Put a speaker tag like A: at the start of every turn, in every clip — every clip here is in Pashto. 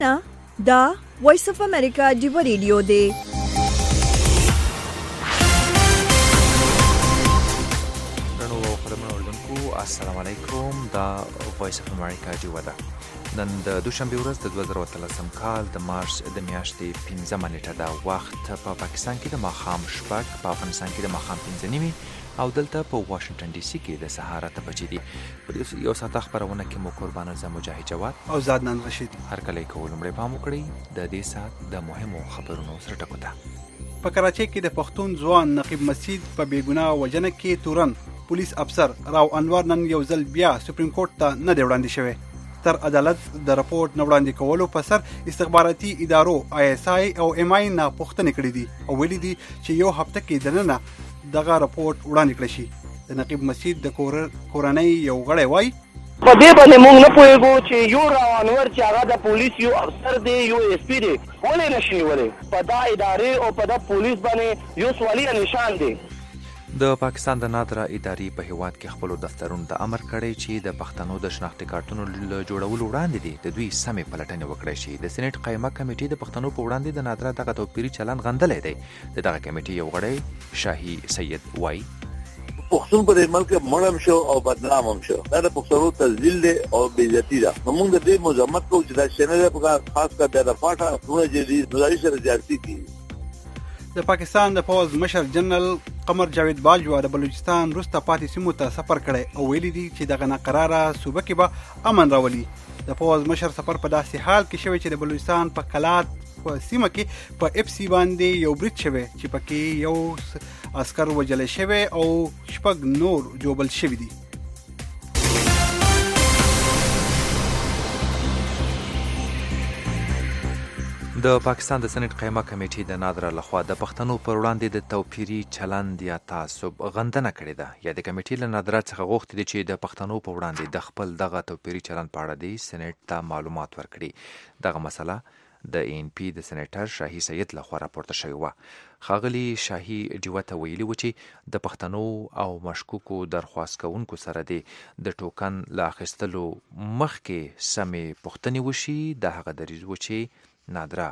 A: دا وایس اف امریکا ډیو ریډیو دی.
B: السلام علیکم. دا وایس اف امریکا ډیو ده. نن د دوشنبه ورځ د 2013 کال د مارچ د میاشتې 15 نیټه ده. وخت په پاکستان کې د ماښام 6 په افغانستان کې د ماښام 5 او دلته په واشنگټن ډي سي کې د سهار 8 بجې دي. په یو ساعت خبرونه کې مو قربان اعظم مجاهد جواد
C: او زادنان رشید
B: هر کله کول مړې پام وکړي د دې ساعت د مهمو خبرونو سره ټکو ده.
C: په کراچۍ کې د پښتون ځوان نقیب مسجد په بیګناه وجنه کې تورن پولیس افسر راو انور نن یو ځل بیا سپریم کورټ ته نه دی وړاندې شوی. تر عدالت د رپورټ نه وړاندې کولو په سر استخباراتي ادارو ISI او MI نه پوښتنې کړې دي او ویلي دي چې یو هفته کې دننه دغه رپورټ وړاندې کړی شي. د نقیب مسجد د کورنۍ یو غړی وایي
D: په دې باندې موږ نه پوهېږو چې یو راو انور چې هغه د پولیس یو افسر دی یو SP دی ولې نشي نیولی. په دا ادارې او په دا پولیس باندې یو سوالیه نشان دی.
B: د پاکستان د نادره ادارې په هیواد کې خپل دفترونو ته امر کړی چې د پښتنو د شناختي کارتونو له جوړولو وړاندې دي د دوی سمې پلټنې وکړی شي. د سېنات قایمه کمیټې د پښتنو په وړاندې د نادره دغه توپیري چلن غندلی دی. دغه کمیټې یو غړی شاهي سید وایي
E: پښتون په دې ملک مړم شو او بدنام هم شو. دا د پښتنو تذلیل دی او بې عزتي ده. موږ د دې مزاحمت کوو چې دا شنه په خاص کر د فاټا ټول جدي نظاري سره زیاتې کیږي.
C: د پاکستان د پوز مشر جنرال قمر جاوید باجوا د بلوچستان وروسته پاتې سیمو ته سفر کړی او ویلي دي چې دغه ناقراره صوبه کې به امن راولي. د پوز مشر سفر په داسې حال کې شوی چې د بلوچستان په کلات په سیمه کې په FC باندې یو برید شوی چې پکې یو عسکر وژل شوی او 6 نور جوبل شوی دي.
B: د پاکستان د سېنات قایمه کمیټې د نادره لخوا د پښتنو پر وړاندې د توپیري چلند یا تعصب غندنه کړې ده. یا د کمیټې له نادره څخه غوښتي دي چې د پښتنو پر وړاندې د خپل دغه توپیري چلند په اړه د سېنات ته معلومات ورکړي. دغه مسله د ANP د سېنیټر شاهي سید لخوا راپورته شوې وه. ښاغلي شاهي ډیوه ته ویلي و چې د پښتنو او مشکوکو درخواست کوونکو سره د ټوکن له اخیستلو مخکې سمې پوښتنې وشي. د هغه دریځ و چې نادره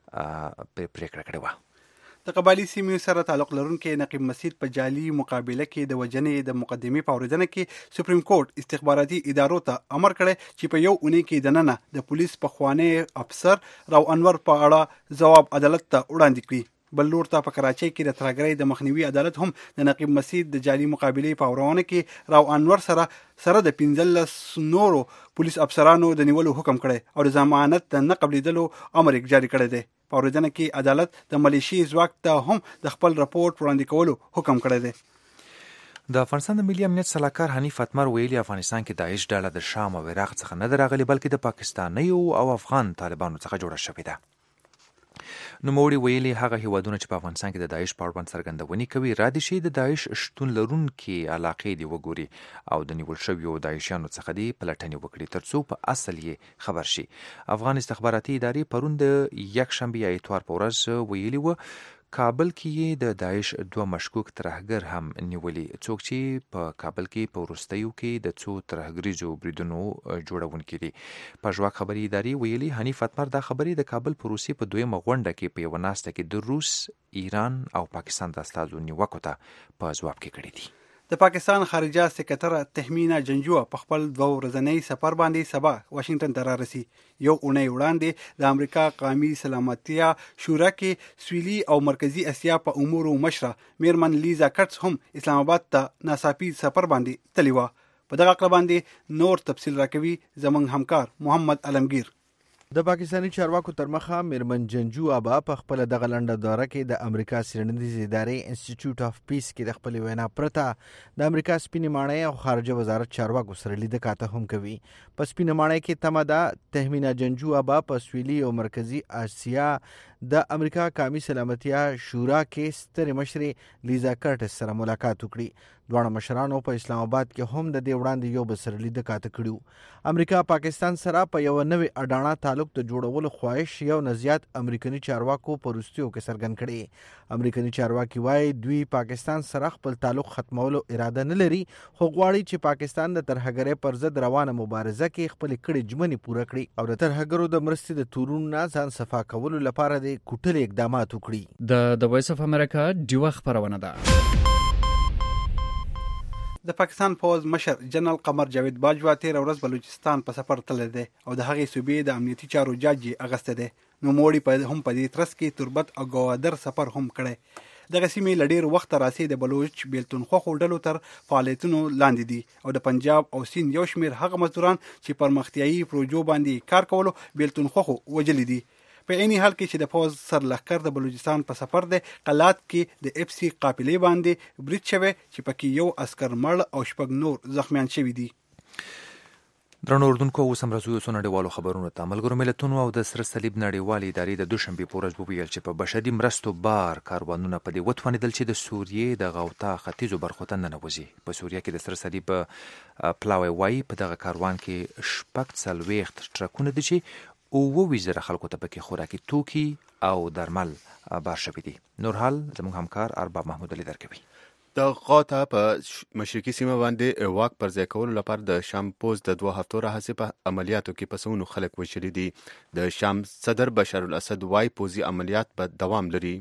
B: پریکړه کړې وه.
C: د قبایلي سیمې سره تعلق لرونکي نقیب مسجد په جعلي مقابله کې د وژنې د مقدمې په اورېدنه کې سپریم کورټ استخباراتي ادارو ته امر کړی چې په یو اونۍ کې دننه د پولیس پخوانی افسر راو انور په اړه ځواب عدالت ته وړاندې کړي. بل لور ته په کراچۍ کې د ترهګرۍ د مخنیوي عدالت هم د نقیب مسجد د جعلي مقابلې په اورونه کې راو انور سره د 15 نورو پولیس افسرانو د نیولو حکم کړی او د ضمانت د نه قبلېدلو امر جاری کړی دی. په اورېدنه کې عدالت د ملیشي ځواک ته هم د خپل رپورټ وړاندې کولو حکم کړی دی.
B: د افغانستان د ملي امنیت سلاکار حنیف اتمر ویلي افغانستان کې داعش ډله د شام او عراق څخه نه ده راغلې بلکې د پاکستانیو او افغان طالبانو څخه جوړه شوې ده. نوموړي ویلي هغه هیوادونه چې په افغانستان کې د داعش په اړوند څرګندونې کوي را دي شي د داعش شتون لرونکي علاقې دي وګوري او د نیول شویو داعشیانو څخه دي پلټنې وکړي ترڅو په اصل یې خبر شي. افغان استخباراتي ادارې پرون د یکشنبه یا اتوار په ورځ ویلي و کابل کې د داعش 2 مشکوک ترهګر هم نیولي. څوک چې په کابل کې په وروستیو کې د څو ترهګریزو بریدونو جوړونکي دي. پژواک خبري ادارې ویلي حنیف اتمر دا خبرې د کابل په روسي په 2مه غونډه کې په یو ناسته کې د روس، ایران او پاکستان د استازو نیوکو ته په ځواب کې کړې دي.
C: د پاکستان خارجه سکرټر تهمینا جنجوه په خپل 2 ورځنی سفر باندې سبا واشنگټن ته رارسي. یو اونۍ وړاندې د امریکا قومي سلامتیا شورا کې سویلي او مرکزی اسیا په امورو مشره میرمن لیزا کټس هم اسلام آباد ته ناڅاپي سفر باندې تللی وه. په دغه اړه باندې نور تفصیل راکوي زموږ همکار محمد علمگیر.
F: د پاکستاني چارواکو تر مخه میرمن جنجو ابا په خپل دغه لنډه دوره کې د امریکا څیړنیزې ادارې انسټیټیوټ اف پیس کې د خپل وینا پرته د امریکا سپینې ماڼۍ او خارجه وزارت چارواکو سره لیده کاته هم کوي. په سپینې ماڼۍ کې تمه ده تهمینا جنجو ابا په سویلي او مرکزی اسیا د امریکا قومي سلامتیا شورا کې ستر مشرې لیزا کرټس سره ملاقات وکړي. دواړه مشرانو په اسلام آباد کې هم د دې وړاندې یو بل سره لیده کاته کړي. امریکا پاکستان سره په یو نوې اډانه تعلق د جوړولو خواهش یو نه زیات امریکایي چارواکو په وروستیو کې څرګند کړي. امریکایي چارواکي وایي دوی پاکستان سره خپل تعلق ختمولو اراده نه لري، خو غواړي چې پاکستان د ترهګرۍ پر ضد روانه مبارزه کې خپل کړي ژمنې پوره کړي او د ترهګرو د مرستې د تورونو نه ځان صفا کولو لپاره د کوټلې اقدامات وکړي.
G: د وایس اف امریکا ډیوه خبرونه ده.
C: د پاکستان پوز مشر جنرال قمر جاوید باجوا تیر ورځ بلوچستان په سفر تللی دی او د هغې صوبې د امنیتي چارو جاج یې اغستی دی. نوموړي هم په دې ترڅ کې تربت او ګوادر سفر هم کړی. دغه سیمې له ډېر وخته راهیسې د بلوچ بیلتون خوښو ډلو تر فعالیتونو لاندې دي او د پنجاب او سیند یو شمېر هغه مزدوران چې پرمختیایي پروژو باندې کار کولو بیلتون خوښو وژلي دي. په عیني حال کې چې د پوز سرلښکر د بلوچستان په سفر دی، قلات کې د اف سی قافلې باندې برید شوی چې پکې یو عسکر مړ او 6 نور زخمیان شوي دي.
B: درنو اردوونکو، اوس هم راځو یو نړیوالو خبرونو ته. ملګرو ملتونو او د سره صلیب نړیوالې ادارې د دوشنبې په ورځ وویل چې په بشري مرستو بار کاروانونه په دې وتوانېدل چې د سوریې د غوطا ختیځو برخو ته ننوځي. په سوریه کې د سره صلیب پلاوی وایي په دغه کاروان کې 46 ټرکونه دي چې 20,000 خلکو ته پکې خوراکي توکي او درمل بار شوي دي. نور حال زموږ همکار ارباب محمود علي درکوي.
H: د غوطا په مشرقي سیمه باندې واک پر ځای کولو لپاره د شام پوز د 2 هفتو راهیسې په عملیاتو کې په سونو خلک وژلي دي. د شام صدر بشار الاسد وايي پوزي عملیات به دوام لري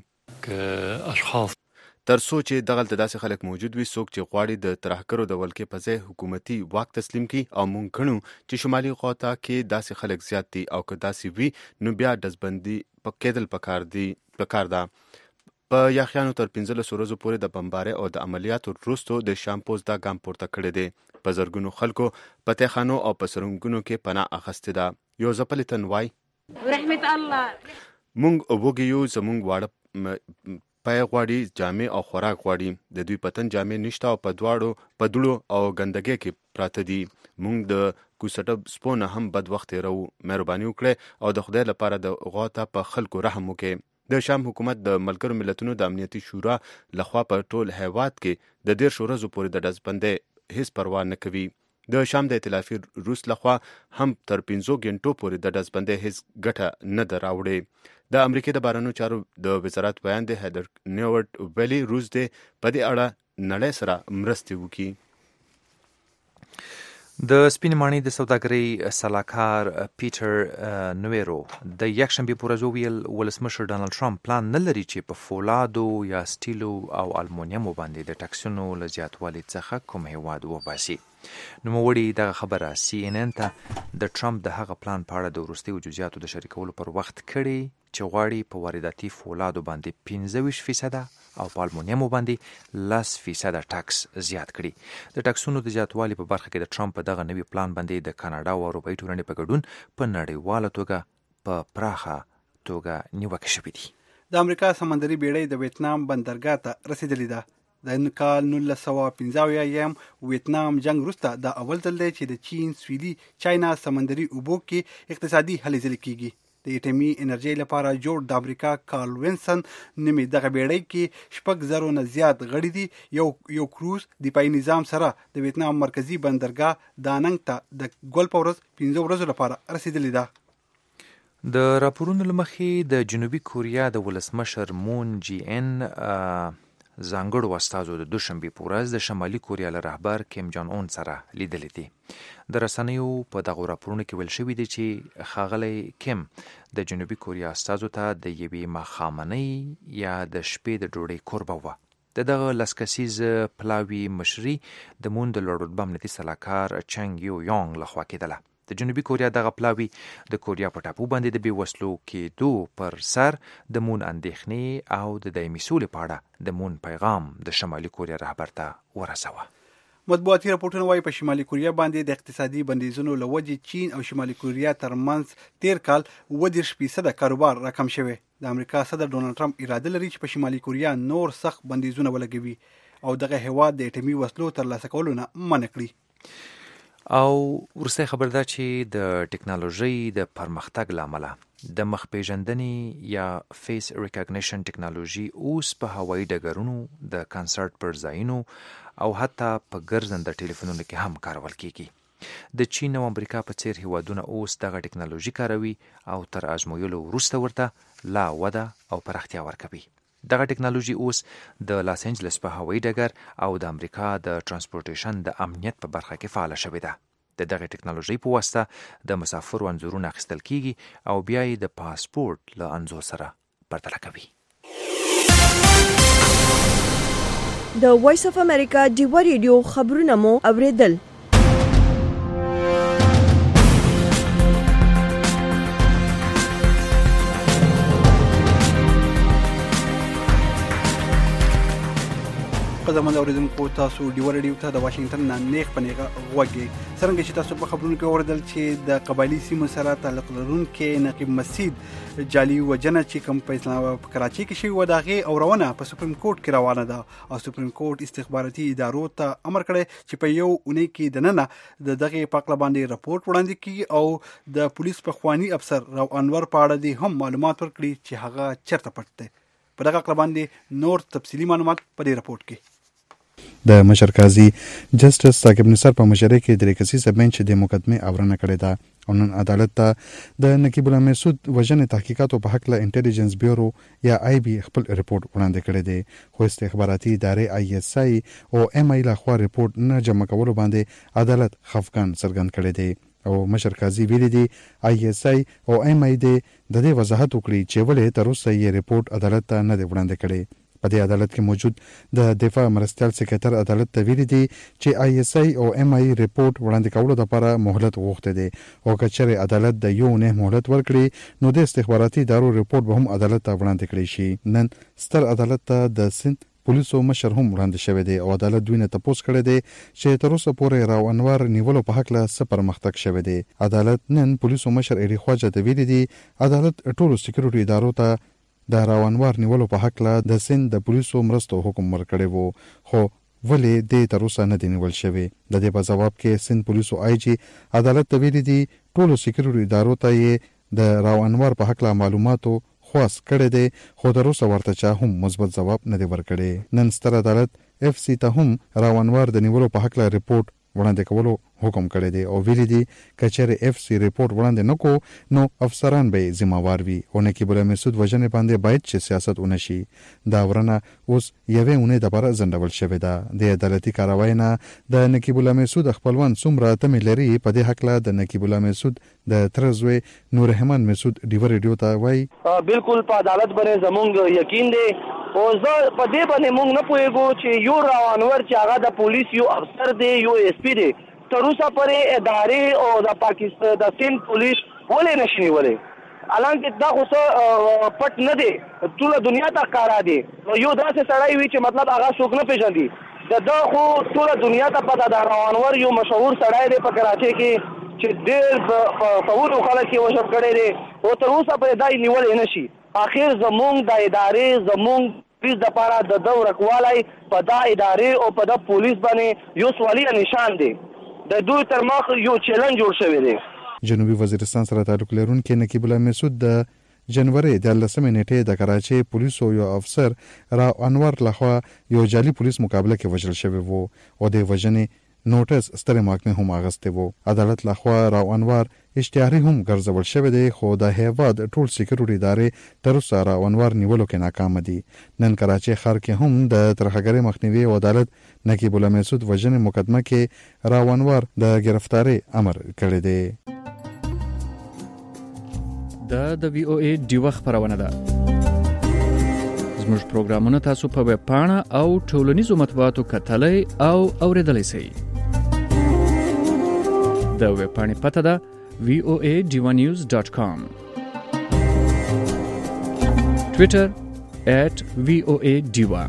H: تر څو چې دغلته داسې خلک موجود وي څوک چې غواړي د ترهګرو د ولکې په ځای حکومتي واک تسلیم کړي. او مونږ ګڼو چې شمالي غوطا کې داسې خلک زیات دي او که داسې وي نو بیا ډزبندي کېدل پکار ده. په یاخیانو تر 15 ورځو پورې د بمبارۍ او د عملیاتو وروسته د شام پوز دا ګام پورته کړی دی. په زرګونو خلکو په تیخانو او په سرنګونو کې پناه اخیستې ده. یو ځپلې تن وای رحمت الله مونږ وګیو زمونږ واړه پای غواړي جامې او خوراک غواړي. د دوی پتن جامې نشته او په دوړو او ګندګۍ کې پراته دي. مونږ د کوسټه سپونه هم بد وخت تیرو. مهرباني وکړئ او د خدای لپاره د غوطا په خلکو رحم وکړئ. د شام حکومت د ملګرو ملتونو د امنیتي شورا لخوا په ټول هیواد کې د 10 ورځو پورې د ډزبندۍ هیڅ پروا نه کوي. د شام د ائتلافي روس لخوا هم تر 15 غنټو پورې د ډزبندۍ هیڅ ګټه نه ده راوړې. د امریکا د بهرنیو چارو د وزارت بیان دی هیدر نیوټ ویلي روس دی په دې اړه نړۍ سره مرستې وکړي.
B: د سپین ماڼۍ د سوداګرۍ سلاکار پیټر نویرو د یکشنبې په ورځ وویل ولسمشر ډانلډ ټرمپ پلان نه لري چې په فولادو یا سټیلو او المونیمو باندې د ټکسونو له زیاتوالي څخه کوم هیواد وباسي. نوموړي دغه خبره CNN ته د ټرمپ د هغه پلان په اړه د وروستیو جزئیاتو د شریکولو پر وخت کړي چې غواړي په وارداتي فولادو باندې 25% او په المونیمو باندې 10% ټکس زیات کړي. د ټکسونو د زیاتوالي په برخه کې د ټرمپ په دغه نوي پلان باندې د کاناډا او اروپایي ټولنې په ګډون په نړیواله توګه په پراخه توګه نیوکه شوې دي.
C: د امریکا سمندري بیړۍ د ویتنام بندرګاه ته رسیدلې ده. د کال 1915 ویتنام جنگ وروسته دا اول ځل دی چې د چین سویلي چاینا سمندري اوبو کې اقتصادي هلې ځلې کیږي. د اټومي انرژۍ لپاره جوړ د امریکا کارل وینسن نومې دغه بیړۍ کې 6,000 نه زیات غړي دي. یو کروز دفاعي نظام سره د ویتنام مرکزی بندرګاه داننګ ته د ګل په ورځ 15 ورځو لپاره رسیدلې ده.
B: د راپورونو له مخې د جنوبي کوریا د ولسمشر مون جی ان ځانګړو استازو د دوشنبې په ورځ د شمالي کوریا له رهبر کیم جان اون سره لیدلې دي. د رسنیو په دغه راپورونو کې ویل شوي دي چې ښاغلی کیم د جنوبي کوریا استازو ته د یوې ماښامنۍ یا د شپې د ډوډۍ کوربه وه. د دغه لسکسیز پلاوي مشري د مون د لوړ رتبه امنیتي سلاکار چنګ یو یونګ لخوا کېدله. د جنوبي کوریا دغه پلاوي د کوریا په ټاپو باندې د بېوسلو کېدو پر سر د مون اندېښنې او د دایمي سولې په اړه د مون پیغام د شمالي کوریا رهبر ته ورسوه.
C: مطبوعاتي راپورټونه وایي په شمالي کوریا باندې د اقتصادي بندیزونو له وجې چین او شمالي کوریا ترمنځ تیر کال 30% کاروبار راکم شوی. د امریکا صدر ډونالډ ټرمپ اراده لري چې په شمالي کوریا نور سخت بندیزونه ولګوي او دغه هیواد د اټومي وسلو ترلاسه کولو نه منع کړي.
B: او ورسته خبر ده چې د ټکنالوژي د پرمختګ لامل د مخ پیژندنې یا فیس ریکګنیشن ټکنالوژي اوس په هوایي ډګرونو د کنسرت پر ځایونو او حتی په ګرځنده ټلیفونونو کې هم کارول کیږي د چین او امریکا په څیر هیوادونه اوس دغه ټکنالوژي کاروي او تر ازمویلو وروسته ورته لا وده او پراختیا ورکوي دغه ټکنالوژي اوس د لاس انجلس په هوایي ډګر او د امریکا د ترانسپورټیشن د امنیت په برخه کې فعال شوې ده د دغه ټکنالوژي په واسطه د مسافرو انځورونه اخیستل کیږي او بیا یې د پاسپورت له انځور سره پرتله کوي
A: د وایس اف امریکا ډیو ریډیو خبرونه مو اوریدل
C: قدمن اوریدونکو تاسو ډیو ریډیو ته د واشنگټن نه نیغ پنیغه غوږی څنګه چې تاسو په خبرونو کې اوریدل چې د قبایلی سیمو سره تعلق لرونکي نقیب مسجد جعلي وجنه چې کوم په کراچي کې شوی و دغه اورونه په سپریم کورټ کې روانه ده او سپریم کورټ استخباراتي ادارو ته امر کړی چې په یو اونۍ کې دننه دغه پاکله باندې راپورټ وړاندې کړي او د پولیس په خواني افسر راو انور په اړه دي هم معلومات ورکړي چې هغه چیرته پټ دی په دغه کله باندې نور تفصیلی معلومات په دې راپورټ کې
I: د مشر قاضي جسټس ثاقب نثار په مشرۍ کې د کسیسه بنچ د مقدمه اورنه کړې ده او نن عدالت ته د نقیب الله مسعود وژنې تحقیقاتو په حق له انټيليجنس بیورو یا آی بي خپل ریپورت وړاندې کړی دی خو استخباراتي ادارې آی اس آی او ام آی له خوا ریپورت نه جمع کولو باندې عدالت خفقان څرګند کړی دی او مشر قاضي ویلي دی آی اس آی او ام آی د دې وضاحت وکړي چې ولې تر اوسه یې ریپورت عدالت ته نه دی وړاندې کړی په دې عدالت کې موجود د دفاع مرستیال سکرټر عدالت ته ویلي دي چې آی اس آی او ام آی ریپورت وړاندې کولو لپاره مهلت غوښته دي او کچره عدالت د یو نه مهلت ورکړي نو د استخباراتي ادارو ریپورت به هم عدالت ته وړاندې کړي شي نن ستر عدالت ته د سند پولیسو مشر هم وړاندې شوی دی او عدالت دوی نه تپوس کړی دی چې تر اوسه پورې راو انوار نیولو په حق له څه پرمختګ شوی دی عدالت نن پولیسو مشر ایری خواجه ته ویلي دي عدالت ټولو سکیورټي ادارو ته د راو انوار نیولو په حق له د سند د پولیسو مرستو حکم ورکړی وو خو ولې د تر اوسه نه دی نیول شوی د دې په جواب کې سند پولیسو آی جی عدالت ته ویلي دي ټولو سکیورټي ادارو ته یې د راو انوار په حق له معلوماتو خواست کړی دی خو تر اوسه ورته چا هم مثبت جواب نه دی ورکړی نن ستر عدالت اف سی ته هم راو انوار د نیولو په حق له ریپورت وړاندې کولو حکم کړی دی او ویلي دي کچره اف سی ریپورت وړاندې نکو نو افسران به ذمہوار وي او نقیب الله مسعود وژنې باندې باید چې سیاست ونشي دا ورنه اوس یوې اونۍ د لپاره ځنډول شوې ده د عدالتي کاروای نه د نقیب الله مسعود خپلوان څومره تمې لري په دې حق له د نقیب الله مسعود د ترزوی نور رحمان مسعود ډیو ریډیو ته وایي
D: بالکل په عدالت باندې زمونږ یقین دی او زه په دې باندې مونږ نه پوهیږو چې یو راو انور چې هغه د پولیس یو افسر دی یو اس پی دی تر اوسه پورې ادارې او د پاکستان د سند پولیس ولې نشي نیولې حالانکه دا خو څه پټ نه دی ټول دنیا ته ښکارا دی یو داسې سړی وي چې مطلب هغه څوک نه پیژني دا خو ټول دنیا ته پته ده راو انور یو مشهور سړی دی په کراچۍ کې چې ډېر په ورو خلک یې وژل کړی دی او تر اوسه پورې دا یې نیولی نه شي اخر زمونږ د ادارې زمونږ پولیس د پاره د دو رکوالی په دا ادارې او په دا پولیس باندې یو سوالی نشان دی د دوی تر مخ یو چیلنج جوړ شوی دی
I: جنوبي وزیرستان سره تعلق لرونکي نقیب الله مسعود د جنوري د 10 نیټې د کراچۍ پولیسو یو افسر راو انور لخوا یو جعلي پولیس مقابله کې وژل شوی وو او د وژنې نوټس ستره محکمه هم اغسته وو عدالت لخوا راو انور اشتهاري هم ګرځول شوی دی خو د هیواد ټول سکیورټي ادارې تر اوسه راو انور نیولو کې ناکام دي نن کراچۍ ښار کې هم د ترهګرۍ مخنیوي او عدالت نقیب الله مسعود وژنې مقدمه کې راو انور د گرفتاری امر کړی دی
G: د وی او ای ډیو خبرونه ده زموږ پروګرامونه تاسو په ویب پاڼه او ټولنیزو مطبوعاتو کتلای او اوریدلای شئ د ویب پاڼې پته ده voanews.com Twitter @voadiva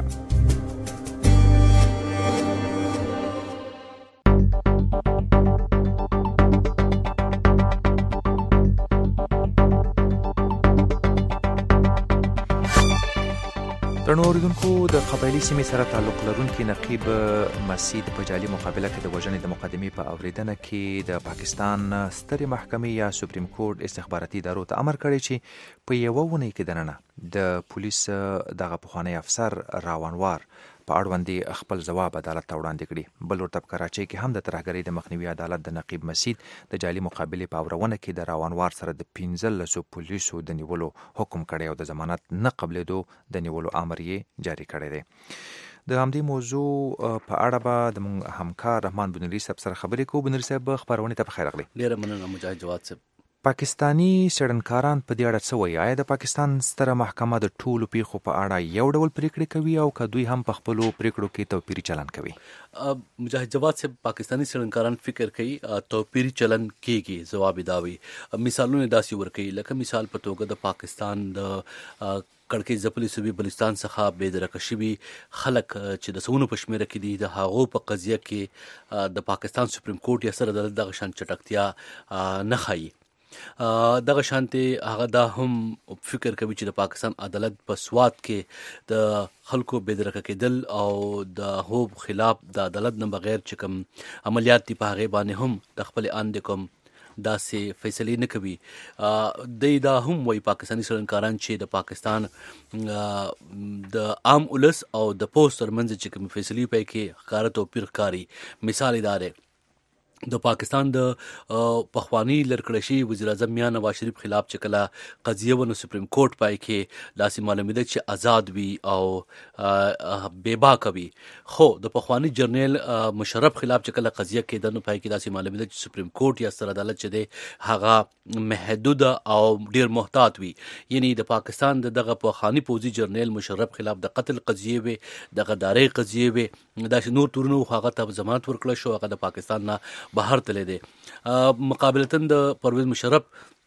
B: درنو اوریدونکو د قبایلی سیمې سره تعلق لرونکي نقیب مسید په جعلي مقابله کې د وژنې د مقدمې په اوریدنه کې د پاکستان سترې محکمې یا سپریم کورټ استخباراتي ادارو ته امر کړی چې په یوه اونۍ کې دننه د پولیس دغه پخوانی افسر راونوار په اړوند خپل ځواب عدالت ته وړاندې کړي. بل ورته په کراچۍ کې هم د ترهګرۍ د مخنیوي عدالت د نقیب مسید د جعلي مقابلې په اورونه کې د راونوار سره د 15 پولیسو د نیولو حکم کړی او د ضمانت نه قبلېدو د نیولو امر یې جاری کړی دی. د همدې موضوع په اړه به د همکار رحمان بنوري صاحب سره خبرې کوو. بنوري صاحب خبرونه ته بخیر راغلی.
J: ډیره مننه مجاهد جواد صاحب.
B: پاکستانی څېړنکاران په دې اړه څه وایي؟ آیا د پاکستان ستره محکمه د ټولو پیښو په اړه یو ډول پریکړې کوي او که دوی هم په خپلو پریکړو کې توپیري چلن کوي؟
J: مجاهد جواد صاحب، پاکستانی څېړنکاران فکر کوي توپیري چلن کېږي. ځواب یې دا وي. مثالونه داسې ورکوي لکه مثال په توګه د پاکستان د کړکۍ ځپلي صوبې بلوچستان څخه بېدرکه شوي خلک چې د سوونو په شمېره کې دي، د هغو په قضیه کې د پاکستان سپریم کورټ یا ستر عدالت دغه شان چټکتیا نه ښایي. دغه شانتي هغه دا هم فکر کوي چې د پاکستان عدالت په سوات کې د خلکو بېدرکه کېدل او د هغو خلاف د عدالت نه بغیر چې کوم عملیات دي په هغې باندې هم د خپل اند کوم داسې فیصلې نه کوي. دی دا هم وایي پاکستاني څېړنکاران چې د پاکستان د عام ولس او د پوځ ترمنځ چې کوم فیصلې پای کې ښکاره توپیر ښکاري. مثال یې دا دی، د پاکستان د پخوانی لړکړی شوي وزیر اعظم میاں نواز شریف خلاف چې کله قضیه ونه سپریم کورټ پای کې داسې معلومېده چې آزاد وي او بې باکه وي، خو د پخوانی جرنیل مشرف خلاف چې کله قضیه کېده نو پای کې داسې معلومېده چې سپریم کورټ یا ستر عدالت چې دی هغه محدود او ډیر محتاط وي. یعنی د پاکستان دغه پخوانی پوځي جرنیل مشرف خلاف د قتل قضیه وي، د غدارۍ قضیه وي، داسې نور تورونه هغه ته ضمانت ورکړل شو، هغه د پاکستان نه بهر تللی دی. مقابلتاً د پرویز مشرف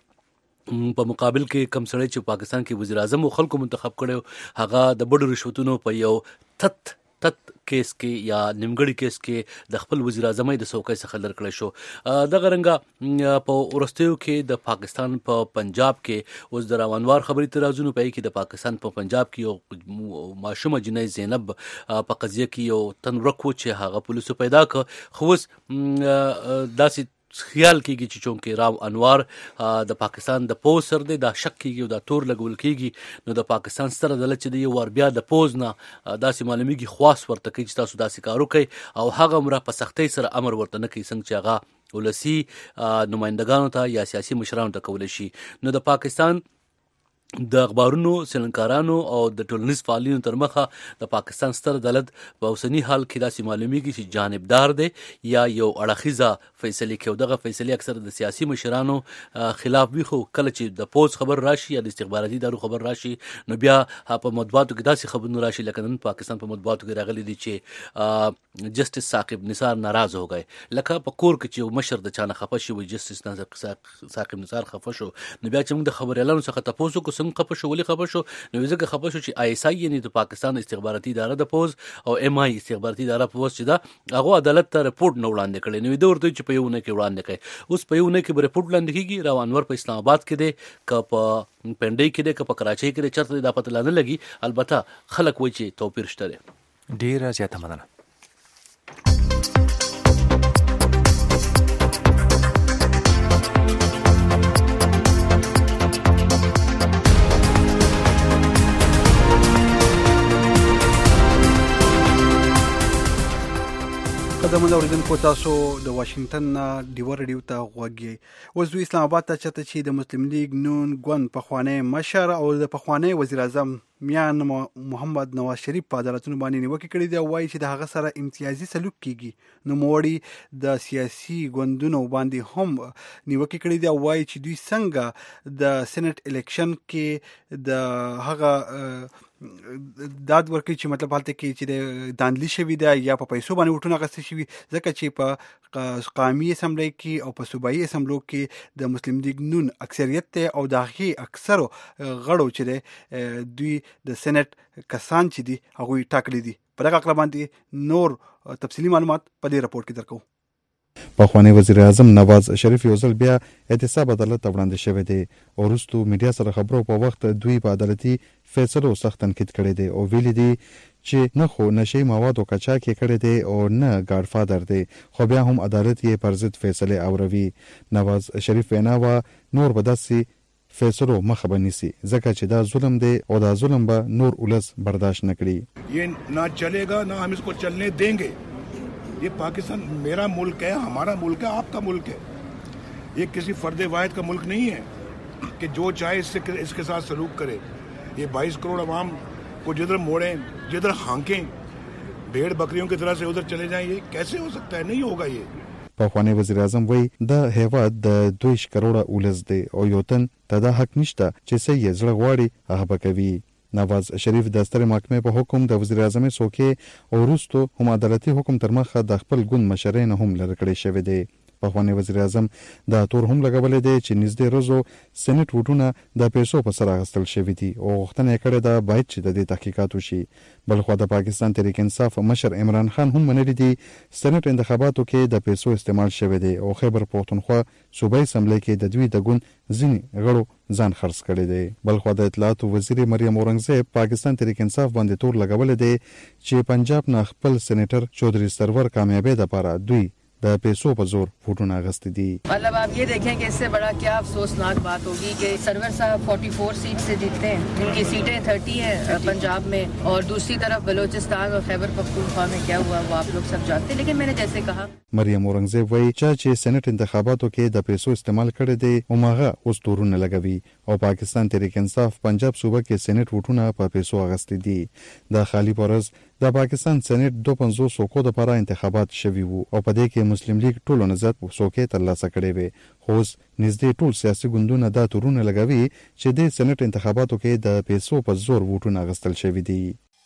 J: په مقابل کې کم سړی چې پاکستان کې وزیر اعظم او خلکو منتخب کړی، هغه د بډو رشوتونو په یو تت کیس کې یا نیمګړي کیس کې د خپل وزیر اعظمۍ د څوکۍ څخه لر کړی شو. دغه رنګه په وروستیو کې د پاکستان په پنجاب کې اوس د راونوار خبرې ته راځو. نو په کې د پاکستان په پنجاب کې یو ماشومه جنۍ زینب په قضیه کې یو تن ورک و چې هغه پولیسو پیدا کړ، خو اوس داسې خیال کېږي چې چونکې راو انوار د پاکستان د پوځ سر دی، دا شک کېږي او دا تور لګول کېږي، نو د پاکستان ستر عدالت چې دی یو وار بیا د پوځ نه داسې معلومیږي خواست ورته کوي چې تاسو داسې کار وکړئ او هغه مره په سختۍ سره امر ورته نه کوي څنګه چې هغه ولسي نمایندګانو ته یا سیاسي مشرانو ته کولی شي. نو د پاکستان د اخبارونو څېړنکارانو او د ټولنیز فعالینو تر مخه د پاکستان ستر عدالت په اوسني حال کې داسې معلومیږي چې جانبدار دی یا یو اړخیزه فیصلې کوي. دغه فیصلې اکثر د سیاسي مشرانو خلاف وي، خو کله چې د پوځ خبر راشي یا د استخباراتي ادارو خبر راشي نو بیا په مطبوعاتو کې داسې خبرونه راشي لکه نن پاکستان په مطبوعاتو کې راغلي دي چې جسټس ثاقب نثار ناراض هو گئے. لکه په کور کې چې یو مشر د چانه خفه شي وي، جسټس ثاقب نثار خفه شو، نو بیا چې موږ د خبريالانو څخه تاسو کو څنګه خفه شو، ولې خفه شو، نو ځکه خفه شو چې آی اس آی یعنی د پاکستان استخباراتي اداره د پوز او ام آی استخباراتي اداره پوز چې دا هغه عدالت ته رپورټ نه وړاندې کړي، نو دوی ورته چې په یو نه کې وړاندې کړي. اوس په یو نه کې رپورټ وړاندې کیږي، راو انور په اسلام آباد کې دی، که په پنډۍ کې دی، که په کراچۍ کې دی، چرته دا پته نه لګي. البته خلک وایي چې توپیر شته دی.
B: ډیره زیاته مننه.
C: قدمونه اوریدونکو، تاسو د واشنگټن نه ډیوه رادیو ته غوږ یې. اوس دوی اسلام آباد ته چته چې د مسلم لیگ نون ګوند پخوانی مشر او د پخوانی وزیر اعظم میاں محمد نواز شریف په عدالتونو باندې نیوکې کړې دي او وایي چې د هغه سره امتیازي سلوک کیږي. نوموړي د سیاسي ګوندونو باندې هم نیوکې کړې دي او وایي چې دوی څنګه د سېنات الیکشن کې د هغه داد ورکړي چې مطلب حالت کې چې داندلی شوی دی یا په پیسو باندې وټونه غوښتل شوی، ځکه چې په قومي اسمبلی کې او په صوبایي اسمبلو کې د مسلم لیگ نون اکثریت ته او د هغې اکثرو غړو چې دی دوی د سېنات کسان چې دي هغوی ټاکلي دي. په دغه اړه باندې نور تفصیلي معلومات په دې راپور کې درکو.
I: پخوانی وزیر اعظم نواز شریف یو ځل بیا احتساب عدالت ته وړاندې شوی دی او وروسته میډیا سره خبرو په وخت دوی په عدالتي فیصلو سخت تنقید کړی دی او ویلي دی چې نه خو نشي موادو قاچاق کړی دی او نه ګاډ فادر دی خو بیا هم عدالت یې پر ضد فیصله اوروي. نواز شریف وینا وا نور بداسي فیصلو مخه بنيسي ځکه چې دا ظلم دی او دا ظلم به نور ولس برداشت نکړي.
K: ये ना चलेगा ना हम इसको चलने देंगे. ये पाकिस्तान मेरा मुल्क है, हमारा मुल्क है, आपका मुल्क है. ये किसी फर्द वाहिद का मुल्क नहीं है कि जो चाहे इसके साथ सलूक करे. ये 22 करोड़ अवाम को जिधर मोड़ें, जिधर हाँकें, भेड़ बकरियों की तरह से उधर चले जाएं, ये कैसे हो सकता है? नहीं होगा ये.
I: پخوانی وزیر اعظم وی د هیواد د 2 کروڑه ولس دی او یو تن ته د حق نشته چې څه یې زړه غواړي هغه به کوي. نواز شریف د ستر محکمې په حکم د وزیر اعظم څوکۍ او وروسته هم عدالتي حکم تر مخه د خپل ګوند مشرۍ نه هم لرې کړی شوی دی. پخوانی وزیر اعظم دا تور هم لګولې دی چې نږدې روزو سېنات ووټونه د پیسو په سر اخیستل شوي دي او غوښتنه یې کړې ده باید چې د دې تحقیقات وشي. بلخوا د پاکستان تحریک انصاف مشر عمران خان هم منلي دي سېنات انتخاباتو کې د پیسو استعمال شوی دی او خیبر پښتونخوا صوبایي اسمبلی کې د دوی د ګوند ځینې غړو ځان خرڅ کړی دی. بلخوا د اطلاعاتو وزیر مریم اورنګزیب پاکستان تحریک انصاف باندې تور لګولې دی چې پنجاب نه خپل سېنیټر چودھری سرور کامیابی لپاره دوی د پیسو په زور فوټونه اغستې دي.
L: मतलब आप ये देखें कि इससे बड़ा क्या अफसोसनाक बात होगी कि सरवर साहब 44 सीट से जीतते हैं, इनकी सीटें 30 हैं पंजाब में और दूसरी तरफ बलूचिस्तान और खैबर पख्तूनख्वा में क्या हुआ वो आप लोग सब जानते हैं. लेकिन मैंने जैसे कहा
I: مریم اورنګزیب وایي چې سېنات انتخاباتو کې د پیسو استعمال کړی دی او هغه اوس تورونه لګوي او پاکستان تحریک انصاف پنجاب صوبه کې سېنات ووټونه په پیسو اغستې دي. د خالی پرز د پاکستان سېنات 250 څوکو د لپاره انتخابات شوي وو او په دې کې مسلم لیگ ټولو نه زیات څوکې ترلاسه کړې وې. خو اوس نږدې ټول سیاسي ګوندونه دا تورونه لګوي چې د سېنات انتخاباتو کې د پیسو په زور ووټونه اغستل شوي دي.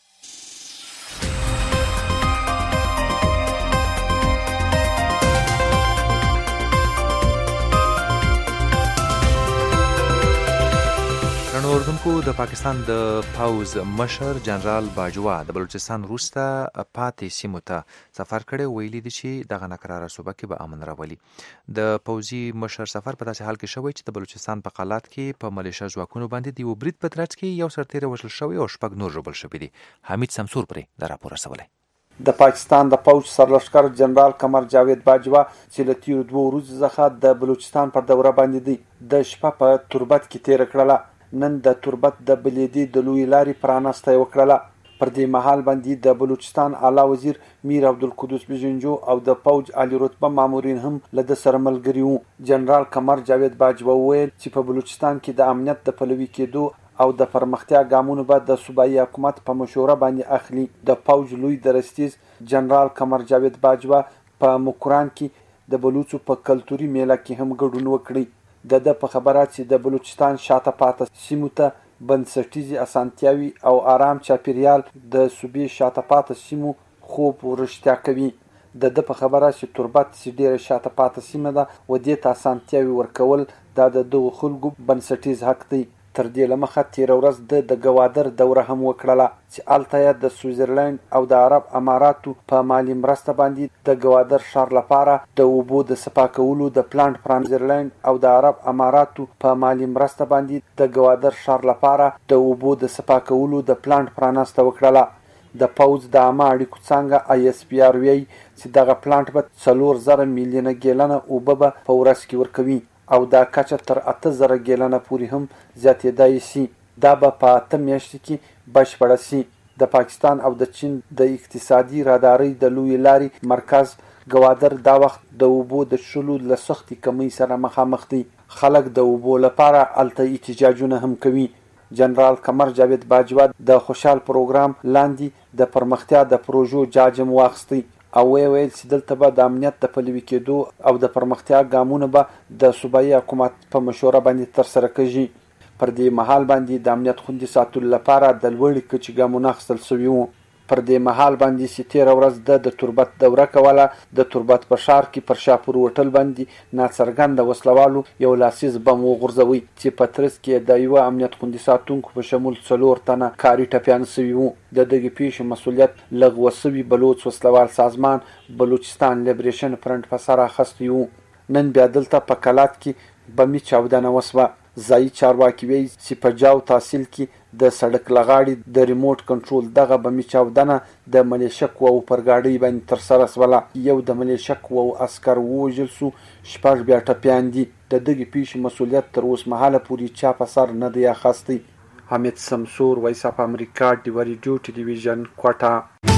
B: اردوونکو د پاکستان د پوز مشر جنرال باجوا د بلوچستان وروسته پاتې سیمو ته سفر کړی ویلي دي چې دغه ناکراره صوبه کې به امن راولي. د پوځي مشر سفر په داسې حال کې شوی چې د بلوچستان په قلات کې په ملیشه ځواکونو باندې د یو برید په ترڅ کې یو سرتیری وژل شوی او 6 نور ژوبل شوي دي. حمید سمسور پرې دا راپور رسولی.
M: د پاکستان د پوځ سرلښکر جنرال قمر جاوید باجوا چې له تیرو 2 ورځو څخه د بلوچستان پر دوره باندې دی د شپه په تربت کې تیر کړله. نن د تربت د بلیدي د لوی لاري پرانسته وکړه. پر دې مهال باندې د بلوچستان اعلی وزیر میر عبدالقدوس بجنجو او د پوج عالی رتبه مامورین هم له د سره ملګري وو. جنرال قمر جاوید باجوا وویل چې په بلوچستان کې د امنیت د پلوي کېدو او د پرمختیا ګامونو به د صوبایي حکومت په مشوره باندې اخلي. د پوج لوی درستیز جنرال قمر جاوید باجوا په مکران کې د بلوچو په کلتوري میله کې هم ګډون وکړي. د په خبرات چې د بلوچستان شاته پاتې سیمو ته بنسټیزي اسانتیاوي او آرام چاپیریال د صوبې شاته پاتې سیمو خوب ورشتیا کوي. د په خبره چې تربت چې ډیره شاته پاتې سیمه ده و دې ته اسانتیاوي ورکول دا د دغو خلکو بنسټیز حق دی. تر دې له مخه تېره ورځ د ګوادر دوره هم وکړله چې هلته یې د سویزرلینډ او د عرب اماراتو په مالي مرسته باندې د ګوادر ښار لپاره د اوبو د سپا کولو د پلانټ سویزرلینډ او د عرب اماراتو په مالي مرسته باندې د ګوادر ښار لپاره د اوبو د سپا کولو د پلانټ پرانسته وکړله. د پوځ د عامه اړیکو څانګه ISPR وایي چې دغه پلانټ به 4,000 میلیونه ګیلنه اوبه به په ورځ کې ورکوي او دا کچه تر 8,000 ګیلنه پورې هم زیاتېدای شي. دا به په 8 میاشتو کې بشپړه شي. د پاکستان او د چین د اقتصادي رادارۍ د لوی لاري مرکز ګوادر دا وخت د اوبو د شلو له سختې کمۍ سره مخامخ دی. خلک د اوبو لپاره هلته احتجاجونه هم کوي. جنرال قمر جاوید باجوا د خوشحال پروګرام لاندې د پرمختیا د پروژو جاجم واخیستی او ویل چې دلته به د امنیت د پلوي کېدو او د پرمختیا ګامونه به د صوبایي حکومت په مشوره باندې ترسره کېږي. پر دې مهال باندې د امنیت خوندي ساتلو لپاره د لوړې کچې ګامونه اخیستل شوي وو. پر دې مهال باندې چې تېره ورځ د تربت دوره کوله. د تربت په ښار کې پر شاپور هوټل باندې ناڅرګنده وسلوالو یو لاسیز بم وغورځوي چې په ترڅ کې د یوه امنیت خوندي ساتونکو په شمول 4 تنه کاري ټپیان سوي وو. د دغې پیښې مسؤلیت لغوه سوي بلوچ وسلوال سازمان بلوچستان لیبریشن فرنټ په سر اخیستی وو. نن بیا دلته په کلات کې بمي چاودنه وسوه. ځایي چارواکي وایي چې په جاو تحصیل کې د سړک لغاړې د ریموټ کنټرول دغه بمي چاودنه د ملیشه قواو پر ګاډۍ باندې ترسره سوله. یو د ملیشه قواو عسکر ووژل سو، 6 بیا ټپیان دي. د دغې پیښې مسؤلیت تر اوس مهاله پورې چا په سر نه دی اخیستی. حمید سمسور، وایس اف امریکا، ډیوه ریډیو ټلویزیون، کوټه.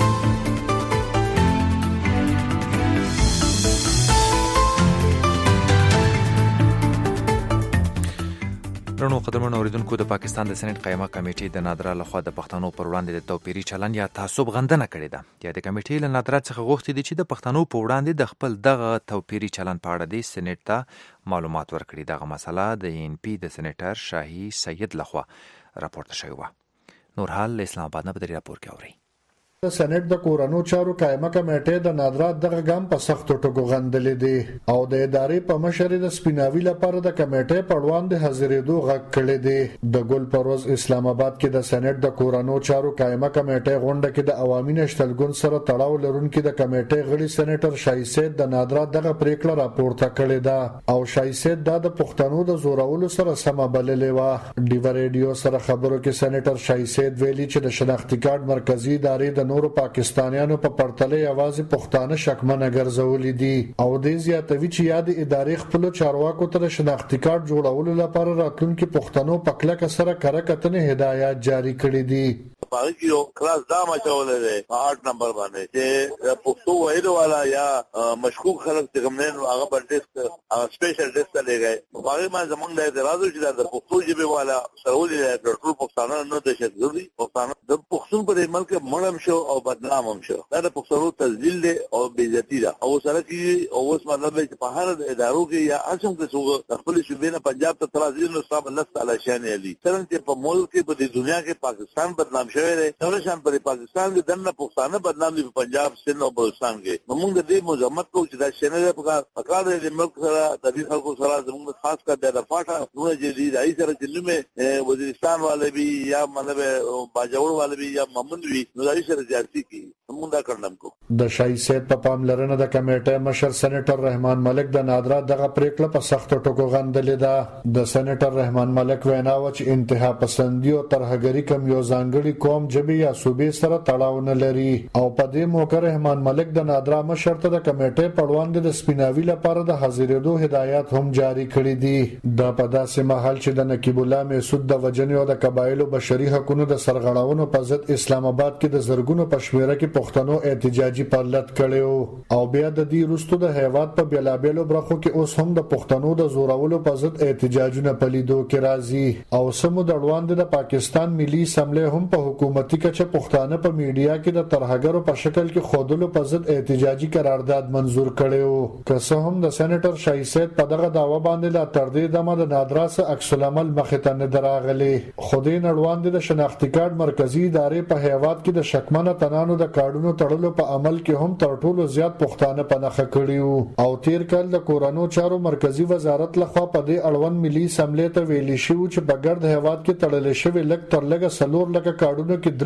B: درنو قدرمنو اوریدونکو، د پاکستان د سېنات قایمه کمیټې د نادرا لخوا د پښتنو پر وړاندې د توپیري چلن یا تعصب غندنه کړې ده. یا د کمیټې له نادرا څخه غوښتي دي چې د پښتنو په وړاندې د خپل دغه توپیري چلن په اړه د سېنات ته معلومات ورکړي. دغه مسله د NP د سېنیټر شاهي سید لخوا راپورته شوې وه. نور حال له اسلام آباد نه په دې راپور کې اورئ.
N: د سېنات د کورونو چارو قایمه کمیټې د نادرا دغه ګام په سختو ټکو غندلې دي او د ادارې په مشر د سپیناوي لپاره د کمیټې په وړاندې حاضرېدو غږ کړی دی. د ګل پروز اسلام آباد کې د سېنات د کورونو چارو قایمه کمیټې غونډه کې د عوامي نشتلګون سره تړاو لرونکي د کمیټې غړي سېنیټر شاهي سید د نادرا دغه پریکړه راپورته کړې ده او شاهي سید د پښتنو د زورولو سره سم بللې و. ډیو رادیو سره خبرو کې سېنیټر شاهي سید ویلي چې د شناختی کارت مرکزی ادارې د نورو پاکستانیانو په پرتله یوازې پښتانه شکمنه ګرځولې دي او د زیاتوي چې یاد ادارې خپل چارواکو ته شناختی کارت جوړولو لپاره راتلونکي پښتنو په کلکه سره کره کتنې هدایات جاری کړې دي.
E: باقي یو کلاس دا مچولې ده 8 نمبر باندې چې پښتو وایلو والا یا مشکوک خلک چې کومنه هغه پر ټیسټ هغه سپیشل ټیسټ لګای باقي ما زمونږ د اعتراض چې د پښتو ژبه والا سرولې د ټول پښتانه نه د شګوري پښتانه د پښتون په ملک مړم شو او بدنام هم شو. دا د پښتنو تذلیل دی او بیزتی ده او سره کې او اوس مطلب چې په هر ادارو کې یا اسم کې څو خپل شوبینه پنجاب ته ترازی نو صاحب الله تعالی شان علی څنګه چې په ملک کې په دنیا کې پاکستان بدنام شوی دی نو شان پر پاکستان کې دنه پښتانه بدنام دي په پنجاب سند او بلوچستان کې. موږ د دې مزمت کو چې دا شنه په کار د ملک سره د دې خلکو سره زموږ خاص کر د فاټا نو چې د ای سره چې نومه وزیرستان والے بھی یا مطلب باجوړ والے بھی یا محمد وی نو دای سره زیاتی کی موږ دا کړم کو. د شاهي سید په پاملرنه د کمیټې مشر سېنیټر رحمان ملک د نادرا دغه پریکړه په سخت ټکو غندلې ده. د سېنیټر رحمان ملک وینا و چې انتها پسندي او ترهګری کم یو ځانګړي قوم جبي یا صوبې سره تړاو نه لري او په دې موقع رحمان ملک د نادرا مشر ته د کمیټې په وړاندې د سپیناوي لپاره د حاضرېدو هدایات هم جاری کړي دي. دا په داسې مهال چې د نقیب الله مسعود د وجنې او د قبایلو بشري حقوقو د سرغړاونو په ضد اسلام آباد کې د زرګونو په شمیره کې پښتنو احتجاجي پرلط کړو او بیا د دې وروسته د هیواد په بیلابیلو برخو کې اوس هم د پښتنو د زورولو په ضد احتجاجونه په لیدو کې راځي او سمو د وړاندې د پاکستان ملي اسمبلی هم په حکومتي کچه پښتانه په میډیا کې د ترهګرو په شکل کې خودلو په ضد احتجاجي قرارداد منزور کړو. که څه هم د سېنیټر شاهي سید په دغه داوا باندې لا تر دې دمه د نادرا څخه عکس العمل مخې ته نه دراغلي خو دې نه وړاندې د شناختی کارت مرکزی ادارې په هیواد کې د شکمنه تنانو د کارډونو تړلو په عمل کې هم تر ټولو زیات پښتانه په نخښه کړیو او تیر کال د کورونو چارو مرکزی وزارت لخوا په دې اړوند ملي اسمبلی ته ویلي شو چې په ګرد هیواد کې تړل شوی لک تر لګه 4 لک کارډونو کې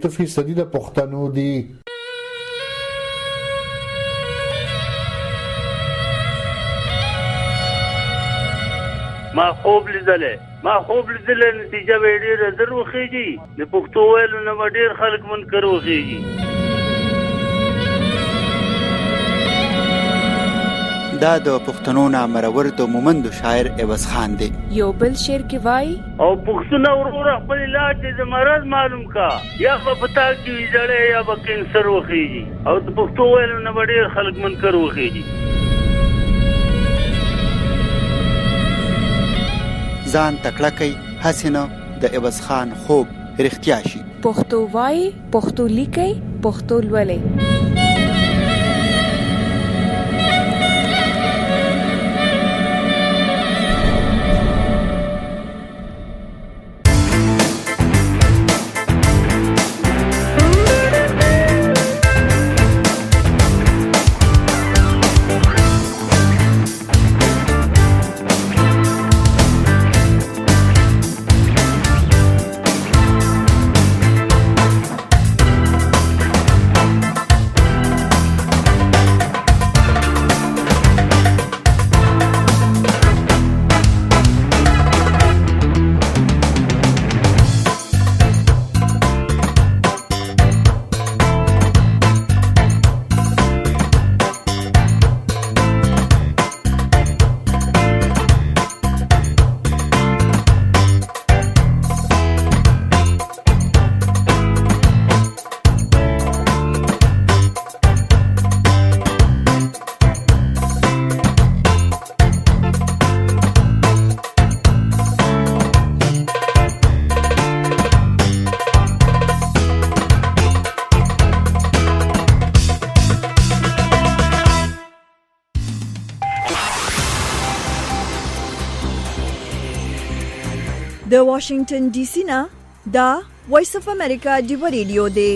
E: 3% د پښتنو دي.
O: ما خوب لیدلې نتیجه به ډېره در وخیږي د پښتو ویلو نه به ډېر خلک منکر وخیږي.
P: دا د پښتنو نامرور د مومندو شاعر عوض خان دی.
Q: یو بل شعر کې وای
O: او پښتون ورور خپل علاج د مرض معلوم کا یا په پتا کې ویځړې یا په کینسر وخیږي او د پښتو ویلو نه به ډېر خلک منکر وخیږي.
P: ځان تکړه کوي حسینه د عوض خان خوب رښتیا شي.
Q: پښتو وای پښتو لیکي پښتو لولي.
A: د واشنگټن ډي سي نه دا وایس اف امریکا ډیو ریډیو دی.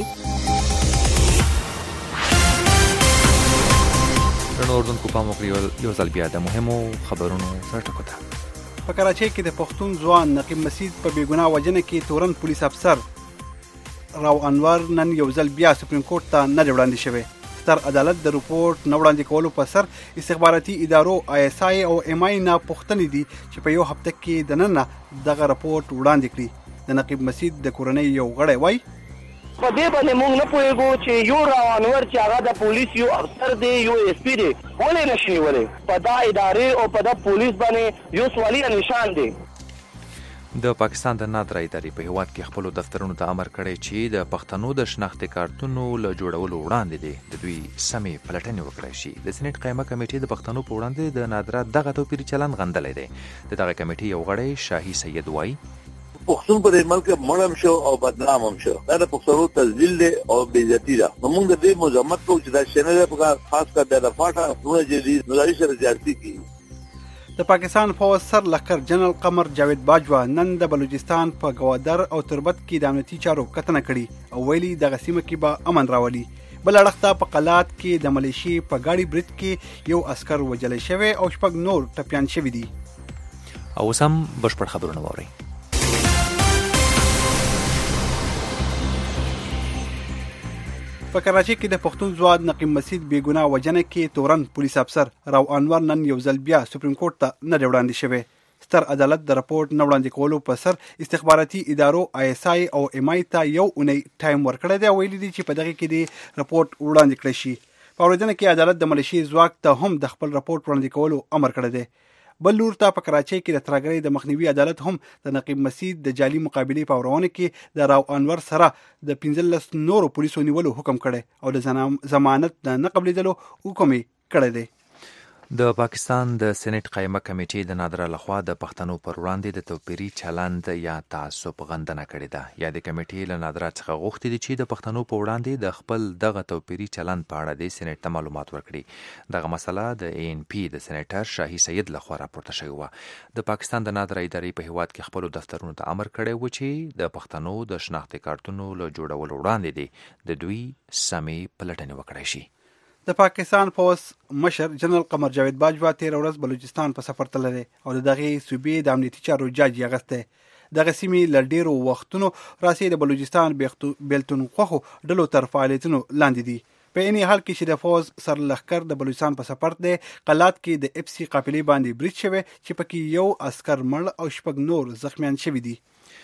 B: اردن کو پام وکړي یو ځل بیا د مهمو خبرونو سره ټکوته.
C: په کراچۍ کې د پښتون ځوان نقیب مسعود په بیګناه وجنه کې تورن پولیس افسر راو انور نن یو ځل بیا سپریم کورټ ته نه وړاندې شوی. ستر عدالت د رپورټ نه وړاندې کولو په سر استخباراتي ادارو ISI او MI نه پوښتنې دي چې په یو هفته کې د نن دغه رپورټ وړاندې کړي. د نقیب مسعود د کورنۍ یو غړی وای
D: په دې باندې موږ نه پوهېږو چې یو راو انور چې هغه د پولیس یو افسر دی یو SP دی ولې نشي نیولی. په دا ادارې او په دا پولیس باندې یو سوالیه نشان دی.
B: د پاکستان د نادره ادارې په هیواد کې خپل دفترونو ته امر کړی چې د پښتنو د شناختي کارتونو له جوړولو وړاندې دي د دوی سمې پلټنې وکړای شي. د سېنات قایمه کمیټې د پښتنو په وړاندې د نادره دغه توپیري چلند غندلی دی. د دغه کمیټې یو غړی شاهي سید وایي
E: پښتون په دې ملک مړم شو او بدنام هم شو. دا د پښتنو تذلیل دی او بې عزتي ده. موږ د دې مزاحمت کوو چې دا شنه په خاص کر د فاټا نو جدي نظری سره زیاتې کی.
C: د پاکستان فوج سر لخر جنرال قمر جاوید باجوا نن د بلوچستان په گوادر او تربت کې د امنیتي چارو کتنه کړي او ویلي دغه سیمه کې به امن راولي. بل اړخته په قلات کې د ملیشي په ګاډي برید کې یو عسكر وژل شوی او شپږ نور ټپيان شوي دي.
B: او سم بشپړ خبرونه ووري.
C: په کراچۍ کې د پښتون ځوان نقیب مسعود بیګناه وجنه کې تورن پولیس افسر راو انور نن یو ځل بیا سپریم کورټ ته نه وړاندې شوی. ستر عدالت د رپورټ نه وړاندې کولو په سر استخباراتي ادارو ISI او MI ته یو اونۍ ټایم ورکړی دی. ویلي دي چې په دغه کې د رپورټ وړاندې کړی شي. په اورېدنه کې عدالت د ملیشي ځواک ته هم د خپل رپورټ وړاندې کولو امر کړی دی. بل لور ته په کراچۍ کې د ترهګرۍ د مخنیوي عدالت هم د نقیب مسعود د جعلي مقابلې په اورونه کې د راو انور سره د 15 نورو پولیسو نیولو حکم کړی او د ضمانت نه قبلېدلو حکم کړی دی.
B: د پاکستان د سېنات قایمه کمیټې د نادره لخوا د پښتنو پر وړاندې د توپیري چلند یا تعصب غندنه کړې ده. یا د کمیټې له نادره څخه غوښتي دي چې د پښتنو په وړاندې د خپل دغه توپیري چلند په اړه د سېنات ته معلومات ورکړي. دغه مسله د ANP د سېنیټر شاهي سید لخوا راپورته شوې وه. د پاکستان د نادره ادارې په هیواد کې خپل دفترونو ته امر کړی و چې د پښتنو د شناختي کارتونو له جوړولو وړاندې دي د دوی سمې پلټنې وکړای شي.
C: د پاکستان فوج مشر جنرال قمر جاوید باجوا 13 ورځ بلوچستان په سفر تللی او د دغه صوبې د امنیتي چارو جاج یې اغستی. دغه سیمې له ډیرو وختونو راځي د بلوچستان بیلتون خوخو ډلو تر فعالیتونو لاندې دي. په اینی حال کې چې د فوج سر لخر د بلوچستان په سفر دی قلات کې د FC قافلې باندې برید شوی چې پکې یو عسكر مړ او شپږ نور زخمیان شوي دي.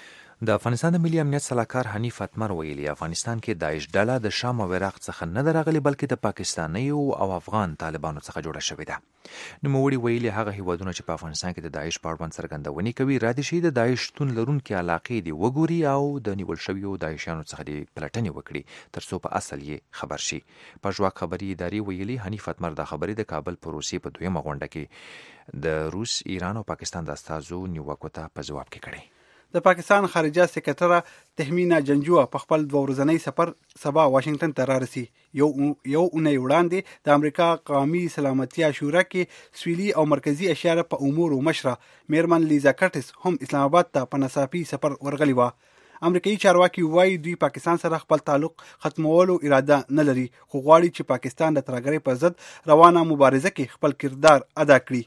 B: د افغانستان د ملي امنیت سلاکار حنیف اتمر ویلي افغانستان کې داعش ډله د شام او عراق څخه نه راغلي بلکې د پاکستانیو او افغان طالبانو څخه جوړه شوې ده. نوموړي ویلي هغه هیوادونه چې په افغانستان کې د داعش په اړوند څرګندونې کوي را دي شي د داعش شتون لرونکي علاقې دي وګوري او د نیول شویو داعشیانو څخه د پلټنې وکړي ترڅو په اصل یې خبر شي. په ژواک خبري ادارې ویلي حنیف اتمر د خبرې د کابل په روسي په دویمه غونډه کې د روس ایران او پاکستان د استازو نیوکو ته په ځواب کې کړی.
C: د پاکستان خارجه سکرټره تهمینا جنجوه په خپل 2 ورځنی سفر سبا واشنگټن ته رارسي. یو اونۍ وړاندې د امریکا قومي سلامتیا شورا کې سویلي او مرکزی اشاره په امور مشره میرمن لیزا کټس هم اسلام آباد ته په ناڅاپي سفر ورغلی و. امریکایي چارواکي وایي دوی پاکستان سره خپل تعلق ختمولو اراده نه لري خو غواړي چې پاکستان د ترهګرۍ پر ضد روانه مبارزه کې خپل کردار ادا کړي.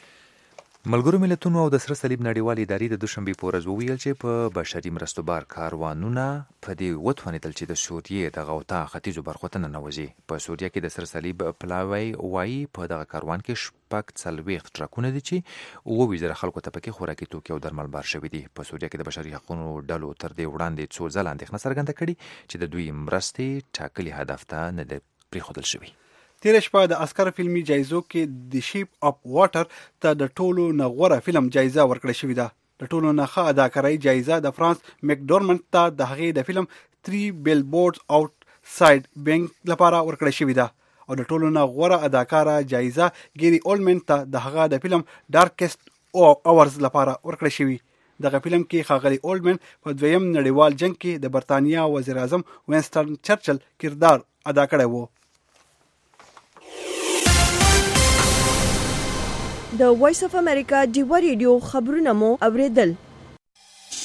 B: ملګرو ملتونو او د سره صلیب نړیوال ادارې د دوشنبې په ورځ وویل چې په بشري مرستو بار کاروانونه په دې وتوانېدل چې د سوریې د غوطه ختیځو برخو ته ننوځي. په سوریه کې د سره صلیب پلاوی وایي په دغه کاروان کې 40 ټرکونه دي چې 20,000 خلکو ته پکې خوراکي توکي او درمل بار شوي دي. په سوریه کې د بشري حقوقو ډلو تر دې وړاندې څو ځله اندېښنه څرګنده کړې چې د دوی مرستې ټاکلي هدف ته نه ده پرېښودل شوي.
C: تیر شپه د اسکر فلمي جایزو کې د شیپ اپ واټر ته د ټولو نه غوره فلم جایزه ورکړل شوې ده. د ټولو نه ښه اداکارۍ جایزه د فرانس مکډورمنټ ته د هغې د فلم 3 بیلبورډز آوټ ساید بینګ لپاره ورکړل شوې ده او د ټولو نه غوره اداکاره جایزه ګيري اولمن ته د هغه د فلم ډارکست اورز لپاره ورکړل شوې. دغه فلم کې ښاغلي اولمن په دویم نړیوال جنگ کې د برتانیا وزیر اعظم وینسټن چرچل کردار ادا کړی و.
A: د وایس اف امریکا ډیو ریډیو خبرونه مو اوریدل.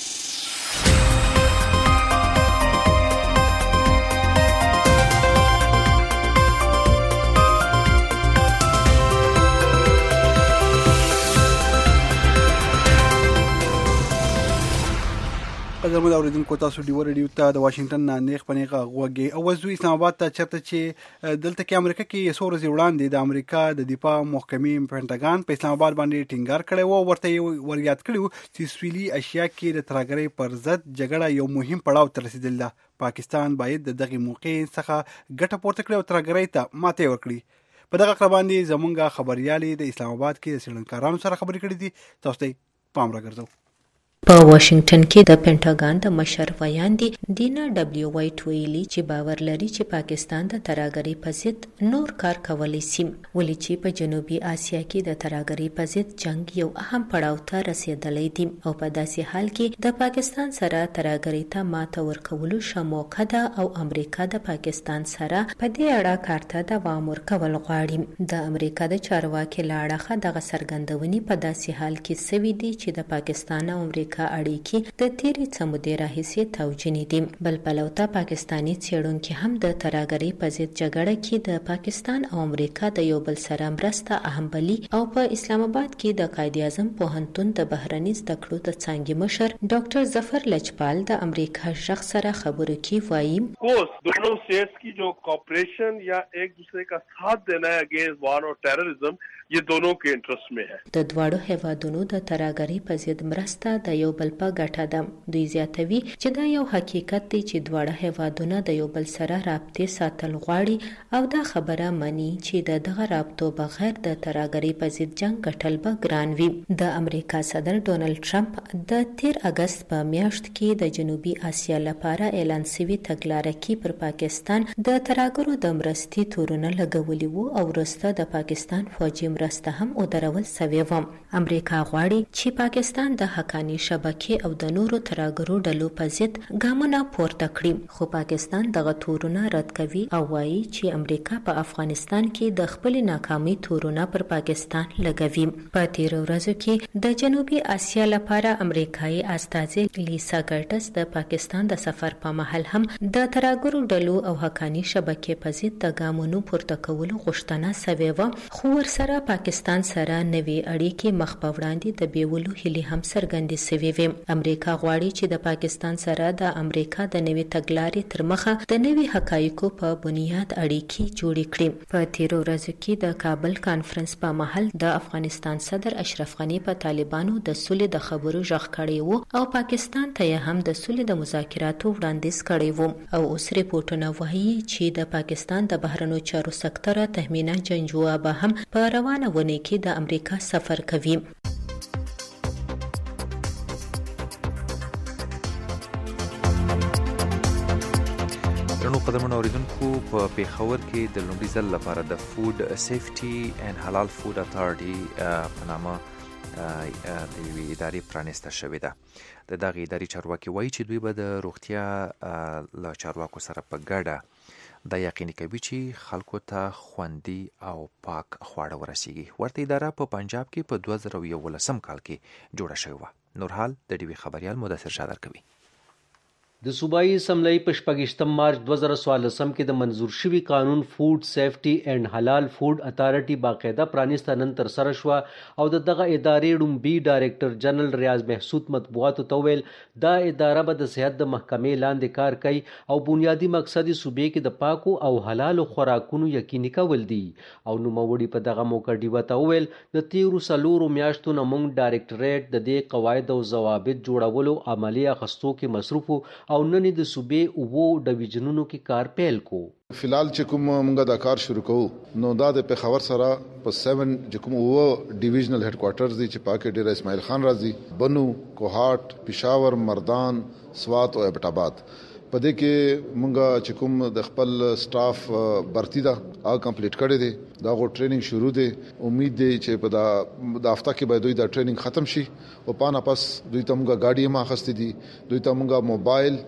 C: قدرمن اوریدونکو تاسو دی ورډیو ته د واشنگټن نه نیغ پنیغه غوږی او وزو اسلام آباد ته چرته چې دلته کې امریکا کې سور ورځې وړاندې د امریکا د دفاع محکمې پینټاګان په اسلام آباد باندې ټینګار کړی و ورته وریاد کړی چې سویلي اشیا کې د ترهګرۍ پر ضد جګړه یو مهم پړاو ته رسیدلی ده. پاکستان باید د دغه موقع څخه ګټه پورته کړي او ترهګرۍ ته ماته ورکړي. په دغه خبر باندې زمونږ خبريالي د اسلام آباد کې د څېړنکارانو سره خبرې کړې دي. تاسو ته پام راګرځو.
R: په واشنگټن کې د پینټاګان د مشر ویاندې دینا ډبلیو وایټ ویلي چې باور لري چې پاکستان د ترهګرۍ په ضد نور کار کولی شي، ولې چې په جنوبي اسیا کې د ترهګرۍ په ضد جنگ یو اهم پړاو ته رسیدلی دی او په داسې حال کې د پاکستان سره ترهګرۍ ته ماته ورکولو ښه موقع ده او امریکا د پاکستان سره په دې اړه کار ته دوام ورکول غواړي. د امریکا د چارواکي له اړخه دغه څرګندونې په داسې حال کې سوي دي چې د پاکستان او امریکا اړیکې د تیرې څه مودې راهیسې توجینې دي. بل پلو ته پاکستاني څېړونکي هم د ترهګرۍ په ضد جګړه کې د پاکستان او امریکا د یو بل سره مرسته اهم بلي او په اسلام آباد کې د قائد اعظم پوهنتون د بهرني زده کړو د څانګې مشر ډاکټر ظفر لجپال د امریکا شخص سره خبرو کې وایي
S: दोनों स्टेट्स की जो कॉपरेशन या एक दूसरे का साथ देना है अगेंस्ट वार और टेररिज्म ये दोनों के इंटरेस्ट में है.
R: د دواړو هیوادونو د ترهګرۍ په ضد مرسته د یو بل په ګټه ده. دوی زیاتوي چې دا یو حقیقت دی چې دواړه هیوادونه د یو بل سره رابطې ساتل غواړي او دا خبره مني چې د دغه رابطو بغیر د ترهګرۍ په ضد جنگ ګټل به ګران وي. د امریکا صدر ډونالد ټرمپ د 13 اگست په میاشت کې د جنوبي اسیا لپاره اعلان شوی تګلارې کې پر پاکستان د ترهګرو د مرستې تورونه لګولي وو او وروسته د پاکستان فوجي مرسته هم ودرول سوې وه. امریکا غواړي چې پاکستان د حقاني شبکې او د نورو ترهګرو ډلو په ضد ګامونه پورته کړي، خو پاکستان دغه تورونه رد کوي او وایي چې امریکا په افغانستان کې د خپل ناکامۍ تورونه پر پاکستان لګوي. په تیرو ورځو کې د جنوبي اسیا لپاره امریکایي استازي لیسا ګرټس د پاکستان د سفر په مهال هم د ترهګرو ډلو او حقاني شبکې په ضد د ګامونو پورته کولو غوښتنه سوې وه، خو ورسره پاکستان سره نوې اړیکې مخ په وړاندې د بیولو هیلې هم څرګندې سوې وې. امریکا غواړي چې د پاکستان سره د امریکا د نوې تګلارې تر مخه د نوې حقایقو په بنیاد اړیکې جوړې کړي. په تیرو ورځو کې د کابل کانفرنس په مهال د افغانستان صدر اشرف غني په طالبانو د سولې د خبرو ژغ کړی وو او پاکستان ته هم د سولې د مذاکراتو وړاندیز کړی وو او اوس ریپورتونه وایي چې د پاکستان د بهرنیو چارو سکتور تهمینه جنجوه به هم په روانه ونې کې د امریکا سفر کوي.
B: درنو قدرمنو اوریدونکو، په پیښور کې د لومړي ځل لپاره د فود سیفټي اینڈ حلال فود اتارټي په نامه د یوې ادارې پرانیسته شوې ده. د دغې ادارې چارواکي وایي چې دوی به د روغتیا له چارواکو سره په ګډه دا یقیني کوي چې خلکو ته خوندي او پاک خواړه ورسیږي. ورته اداره په پنجاب کې په 2011 کال کې جوړه شوې وه. نورحال د ډیوي خبريال مدثر شادر کوي.
T: د صوبایي اسمبلی په 28 مارچ 2014 کې د منظور شوي قانون فود سیفټي اینڈ حلال فود اتارټي باقاعده پرانیسته نن تر سره شو او دغه ادارې ډومبي ډایریکټر جنرال ریاض محسود مطبوعاتو ته ویل دا اداره به د صحت د محکمې لاندې کار کوي او بنیادی مقصد یې صوبې کې د پاکو او حلالو خوراکونو یقیني کول دي. او نوموړي په دغه موقع ډیوه ته ویل د تیرو 4 میاشتو نه موږ ډایریکټریټ د دې قواعد او ضوابط جوړولو عملی اخستو کې مصروف او نن د صوبې او ډیویژنونو کې کار پیل کو.
U: فلال چې کوم موږ دا کار شروع کوو نو دا د پیښور سره په 7 چې کوم او ډیویژنل هډ کوارټرز دي چې پاکه ډیر اسماعیل خان راځي، بنو، کوهاټ، پېښور، مردان، سوات او ابټ آباد. په دې کې موږ چې کوم د خپل سټاف برتی دا کمپلیټ کړی دی، دا غو ټریننګ شروع دی. امید دی چې په دا هفته کې به دوی دا ټریننګ ختم شي او پانا پس دوی ته موږ گاډي ما خسته دي، دوی ته موږ موبایل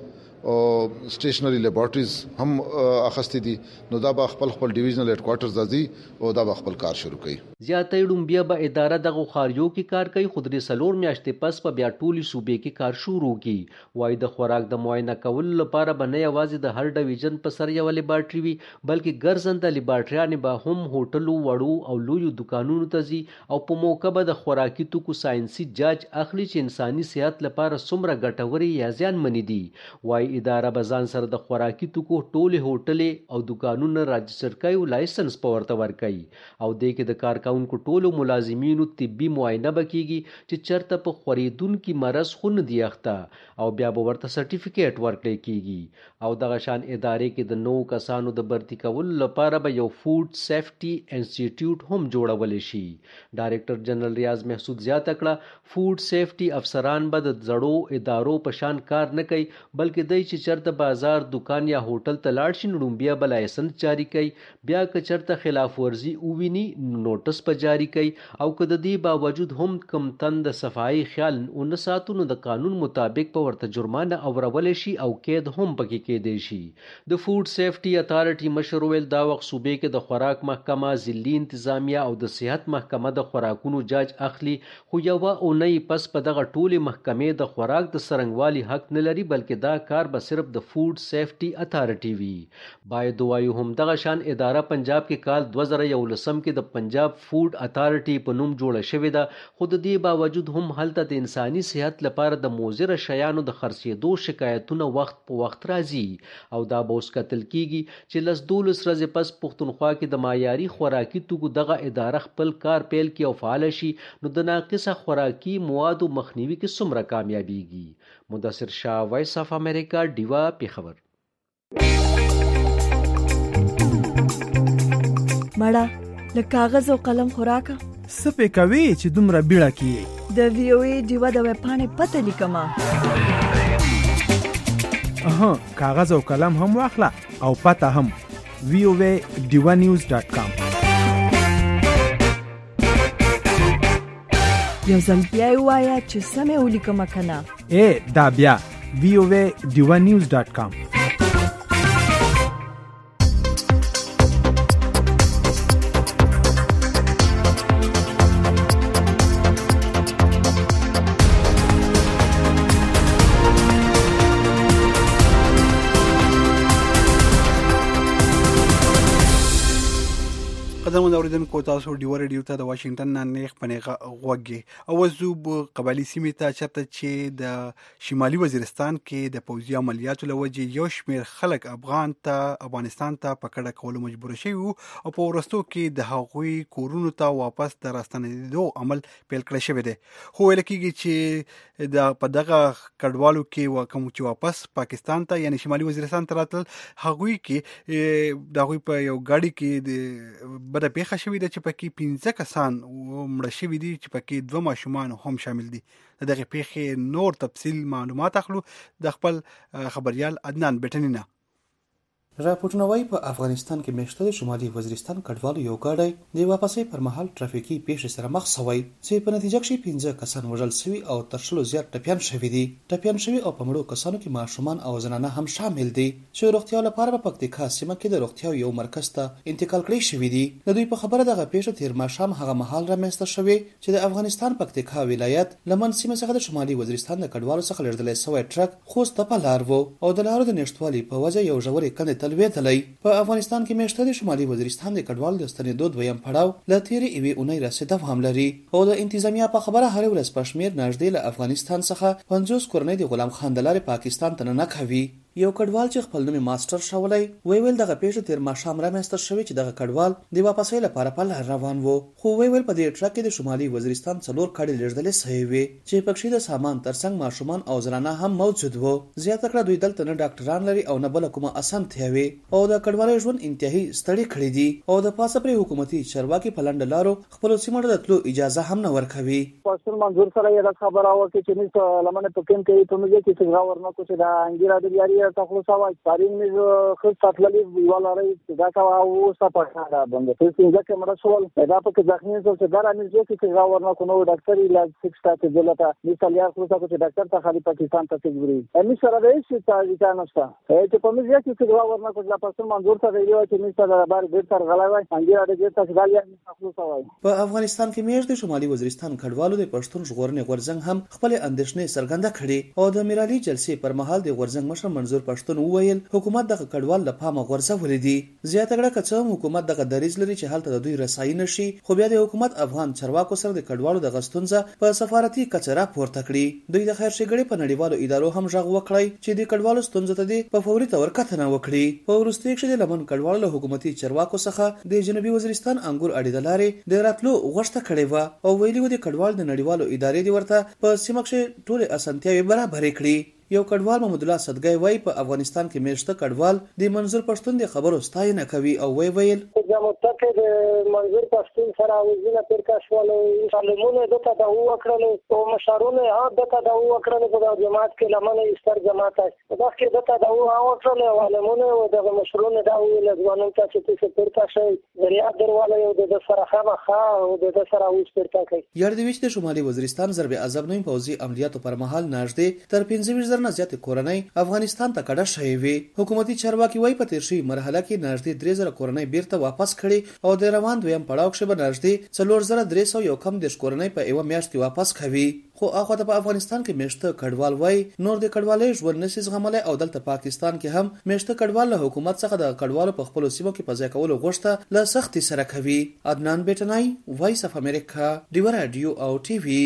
U: او سټیشنری لیبارټریز هم اخستې دي. نو دا به خپل ډیویژنل هډ کوارټرز ځي او دا به خپل کار شروع کوي.
T: زیاتې ډومبیا به اداره دغه خاریو کې کار کوي. خو درې څلور میاشتې پس په بیا ټولي صوبې کې کار شروع کی. وای د خوراک د معاینه کولو لپاره به نه یوازې د هر ډیویژن په سر یو لیبارټري وي بلکې ګرځنده لیبارټریانې به هم هوټلو وړو او لویو دکانونو ته ځي او په موقع به د خوراکي توکو ساينسي جاج اخلي چې انساني صحت لپاره څومره ګټوري یا زیانمنې دي. وای اداره به ځان سره د خوراکي توکو ټولې هوټلې او دکانونه راجستر کوي او لایسنس په ورته ورکوي او د کې د کارکونکو ټولو ملازمینو طبي معاینه بکیږي چې چرته په خوریدونکو مرض خون دی اخته او بیا به ورته سرټیفیکیټ ورکړي کیږي. او دغه شان ادارې کې د نو کسانو د برتی کولو لپاره به یو فود سیفټي انسټیټیوټ هم جوړول شي. ډایریکټر جنرال ریاض محسود زیاته کړه فود سیفټي افسران به د زړو ادارو په شان کار نه کوي بلکې دای چې چرته بازار دکان یا هوټل ته لاړ شي نو بیا بل لایسنس جاری کوي. بیا که چرته خلاف ورزي وویني نوټس په جاری کوي او که د دې باوجود هم کم تند صفائی خیال اون ساتونو د قانون مطابق په ورته جرمانه اورول شي او قید هم پکې کېدی شي. د فود سیفټي اتارټي مشر ویل دا وخت صوبې کې د خوراک محکمه ضلعي انتظامیه او د صحت محکمه د خوراکونو جاج اخلي خو یو اونۍ پس په دغه ټولې محکمې د خوراک د سرنګوالي حق نه لري بلکې دا کار به صرف د فود سیفټي اتارټي وي. باید وایو هم دغه شان اداره پنجاب کې کال 2011 کې د پنجاب فود اتارټي په نوم جوړه شوې ده خو د دې باوجود هم هلته د انساني صحت لپاره د مضر شیانو د خرڅېدو شکایتونه وخت په وخت راځي او دا به اوس کتل کیږي چې لس 12 ورځې پس پښتونخوا کې د معیاري خوراکي توکو دغه اداره خپل کار پیل کړي او فعال شي نو د ناقصه خوراکي موادو مخنیوي کې څومره کامیابیږي. مدثر شاه، وایس اف امریکا، ډیوا، پیښور.
A: مړه له کاغذ او قلم خوراکه
F: سپې کوي چې دومره بیړه کیږي.
A: د وی او ای ډیوا د وپانې پته لیکما.
F: کاغذ او قلم هم واخله او پته هم voa.divanews.com.
A: یو ځل بیا وایا چې سمې ولیکم کنه.
F: دا بیا voa.divanews.com.
C: قدم اوریدونکو تاسو ډیو ریډیو ته د واشنگټن نه نیغ پنیغه غوږی او زوب قبایلی سیمې ته چرته چې د شمالي وزیرستان کې د پوځي عملیاتو لوجې یو شمېر خلک افغانستان ته پکړه کول مجبور شوي او په ورستو کې د هغوی کورونو ته واپس د راستنېدو عمل پیل کړی شوی دی. خو ویل کېږي چې په دغه کډوالو کې کوم چې واپس پاکستان ته یعنی شمالي وزیرستان ته راتل هغوی کې د هغوی په یو ګاډي کې د بده پیښه شوې ده چې پکې 15 کسان مړه شوي دي چې پکې 2 ماشومان هم شامل دي. دغه پیښې نور تفصیل معلومات اخلو د خپل خبريال عدنان بټنینه.
V: راپورټونه وايي په افغانستان کې میشته د شمالي وزیرستان کډوالو یو ګاډی د واپسې پر مهال ټرافیکي پیښې سره مخ شوی چې په نتیجه کې 15 کسان وژل شوي او تر شلو زیات ټپیان شوي دي. ټپیان شوي او په مړو کسانو کې ماشومان او زنانه هم شامل دي چې روغتیا لپاره په پکتیکا سیمه کې د روغتیا یو مرکز ته انتقال کړی شوی دي. د دوی په خبره دغه پیښه تیر ماښام هغه مهال رامنځته شوې چې د افغانستان پکتیکا ولایت لمن سیمه څخه د شمالي وزیرستان د کډوالو څخه لېږدل شوی ټرک خوست په لار وو او د لارو د نشټوالي په وجه یو ژورې کندې ته لوېدلی. په افغانستان کې میشته د شمالي وزیرستان د کډوالو د ستنېدو دویم پړاو له تیرې یوې اونۍ راهیسې دوام لري او د انتظامیه په خبره هر ورځ په شمېر نږدې له افغانستان څخه 50 کورنۍ د غلام خان د لارې پاکستان ته نه کوي. یو کډوال چې خپل نوم ماستر شولای ویل دغه پیښه تیر ماښام رامنځته شوې چې دغه کډوال د واپسې لپاره په لار روان وو خو ویل په دې ټرک کې د شمالي وزیرستان څلور کډې لېږدلې شوې وي چې پکې د سامان ترڅنګ ماشومان او زنانه هم موجود وو. زیاته کړه دوی دلته نه ډاکټران لري او نه بل کومه اسانتیا وي او د کډوالۍ ژوند انتهایی ستړي کړی دي او د پاسه پر حکومتي چارواکي په لنډ لارو خپل سیمه ته تلو اجازه هم نه ورکوي.
W: پاستر منظور سره یې خبره وکړه چې نو لمنه پکې کې ته موږ کې څنګه ورنه کوڅه دا انګیرا د یاري
G: تخلص وای پارین می خص تطللی ولاري دا کا او صفه دا بنده څنګه چې مړ شول دا په ځخمي څه چې دا نه ځکه چې دا ورنه کو نو ډاکټر علاج 6 ساعت دلته مثال یا خو څه چې ډاکټر ته خالي پاکستان ته تګوري امي سره د هیڅ تاریخ نشته چې په مې چې دا ورنه کو لا پسې منظور ته ویلو چې مثال بار ډیر تر غلا وای څنګه د دې څخه دا خلص وای
V: په افغانستان کې میاشت د شمالي وزیرستان کډوالو د پښتون ژغورنې غورځنګ هم خپل اندېښنې څرګنده کړې او د میرالي جلسې پر مهال د غورځنګ مشر منظور پښتون وویل حکومت د کډوال له پامه غورځولې دي زیاته کړه چې حکومت دغه دریځ لري چې حالت د دوی رسایي نشي خو بیا د حکومت افغان چارواکو سره د کډوالو د غستونځه په سفارتي کچره پورته کړي دوی د خیر ښېګړې په نړیوالو ادارو هم غږ وکړی چې د کډوالو ستونزو ته په فوري تور کتنه وکړي په وروستي کې د لمن کډوالو له حکومتي چارواکو څخه د جنوبي وزیرستان انګور اړې د لارې د راتلو غوښتنه کړې و او ویلي و د کډوال د نړیوالو ادارې دی ورته په سیمه کې ټول اسانتیاوي برابرې کړي یو کډوال محمد الله صدګي وای په افغانستان کې میشته کډوال د منظور پښتون د خبرو ستاینه کوي او ویل
G: د متکه د منظور پښتون سره وزینه پر کښول سالمونه دته دا وکړل او مشارونه ها دته دا وکړل په جماعت کې لمنه استر جماعت دا کې دته دا وکړل او علمونه او د مشرونه دا ویل ځوانان ته چې پر کښې ذریعہ درواله یو د سره خامخا او د سره وسترتا کوي
V: یاردویش د شمالي وزیرستان ضرب اعظم نوم پوځي عملیاتو پر مهال نږدې تر 15 نه زیات کورنۍ افغانستان ته کډه شوې وي حکومتي چارواکي وایي په تیر شوي مرحله کې نږدې 3000 کورنۍ بیرته واپس کړي او د روان دویم پړاو کې به نږدې 4300 یو کم د کورنۍ په یو میاشت کې واپس کوي خو هغه په افغانستان کې میشته کډوال وای نور د کډوالۍ ژوند نشي زغملای او دلته پاکستان کې هم میشته کډوال له حکومت څخه د کډوالو په خپل سیمو کې په ځای کولو غوښته له سختي سره کوي عدنان بیٹنای وایس اف امریکا ډیو رادیو او ټي وي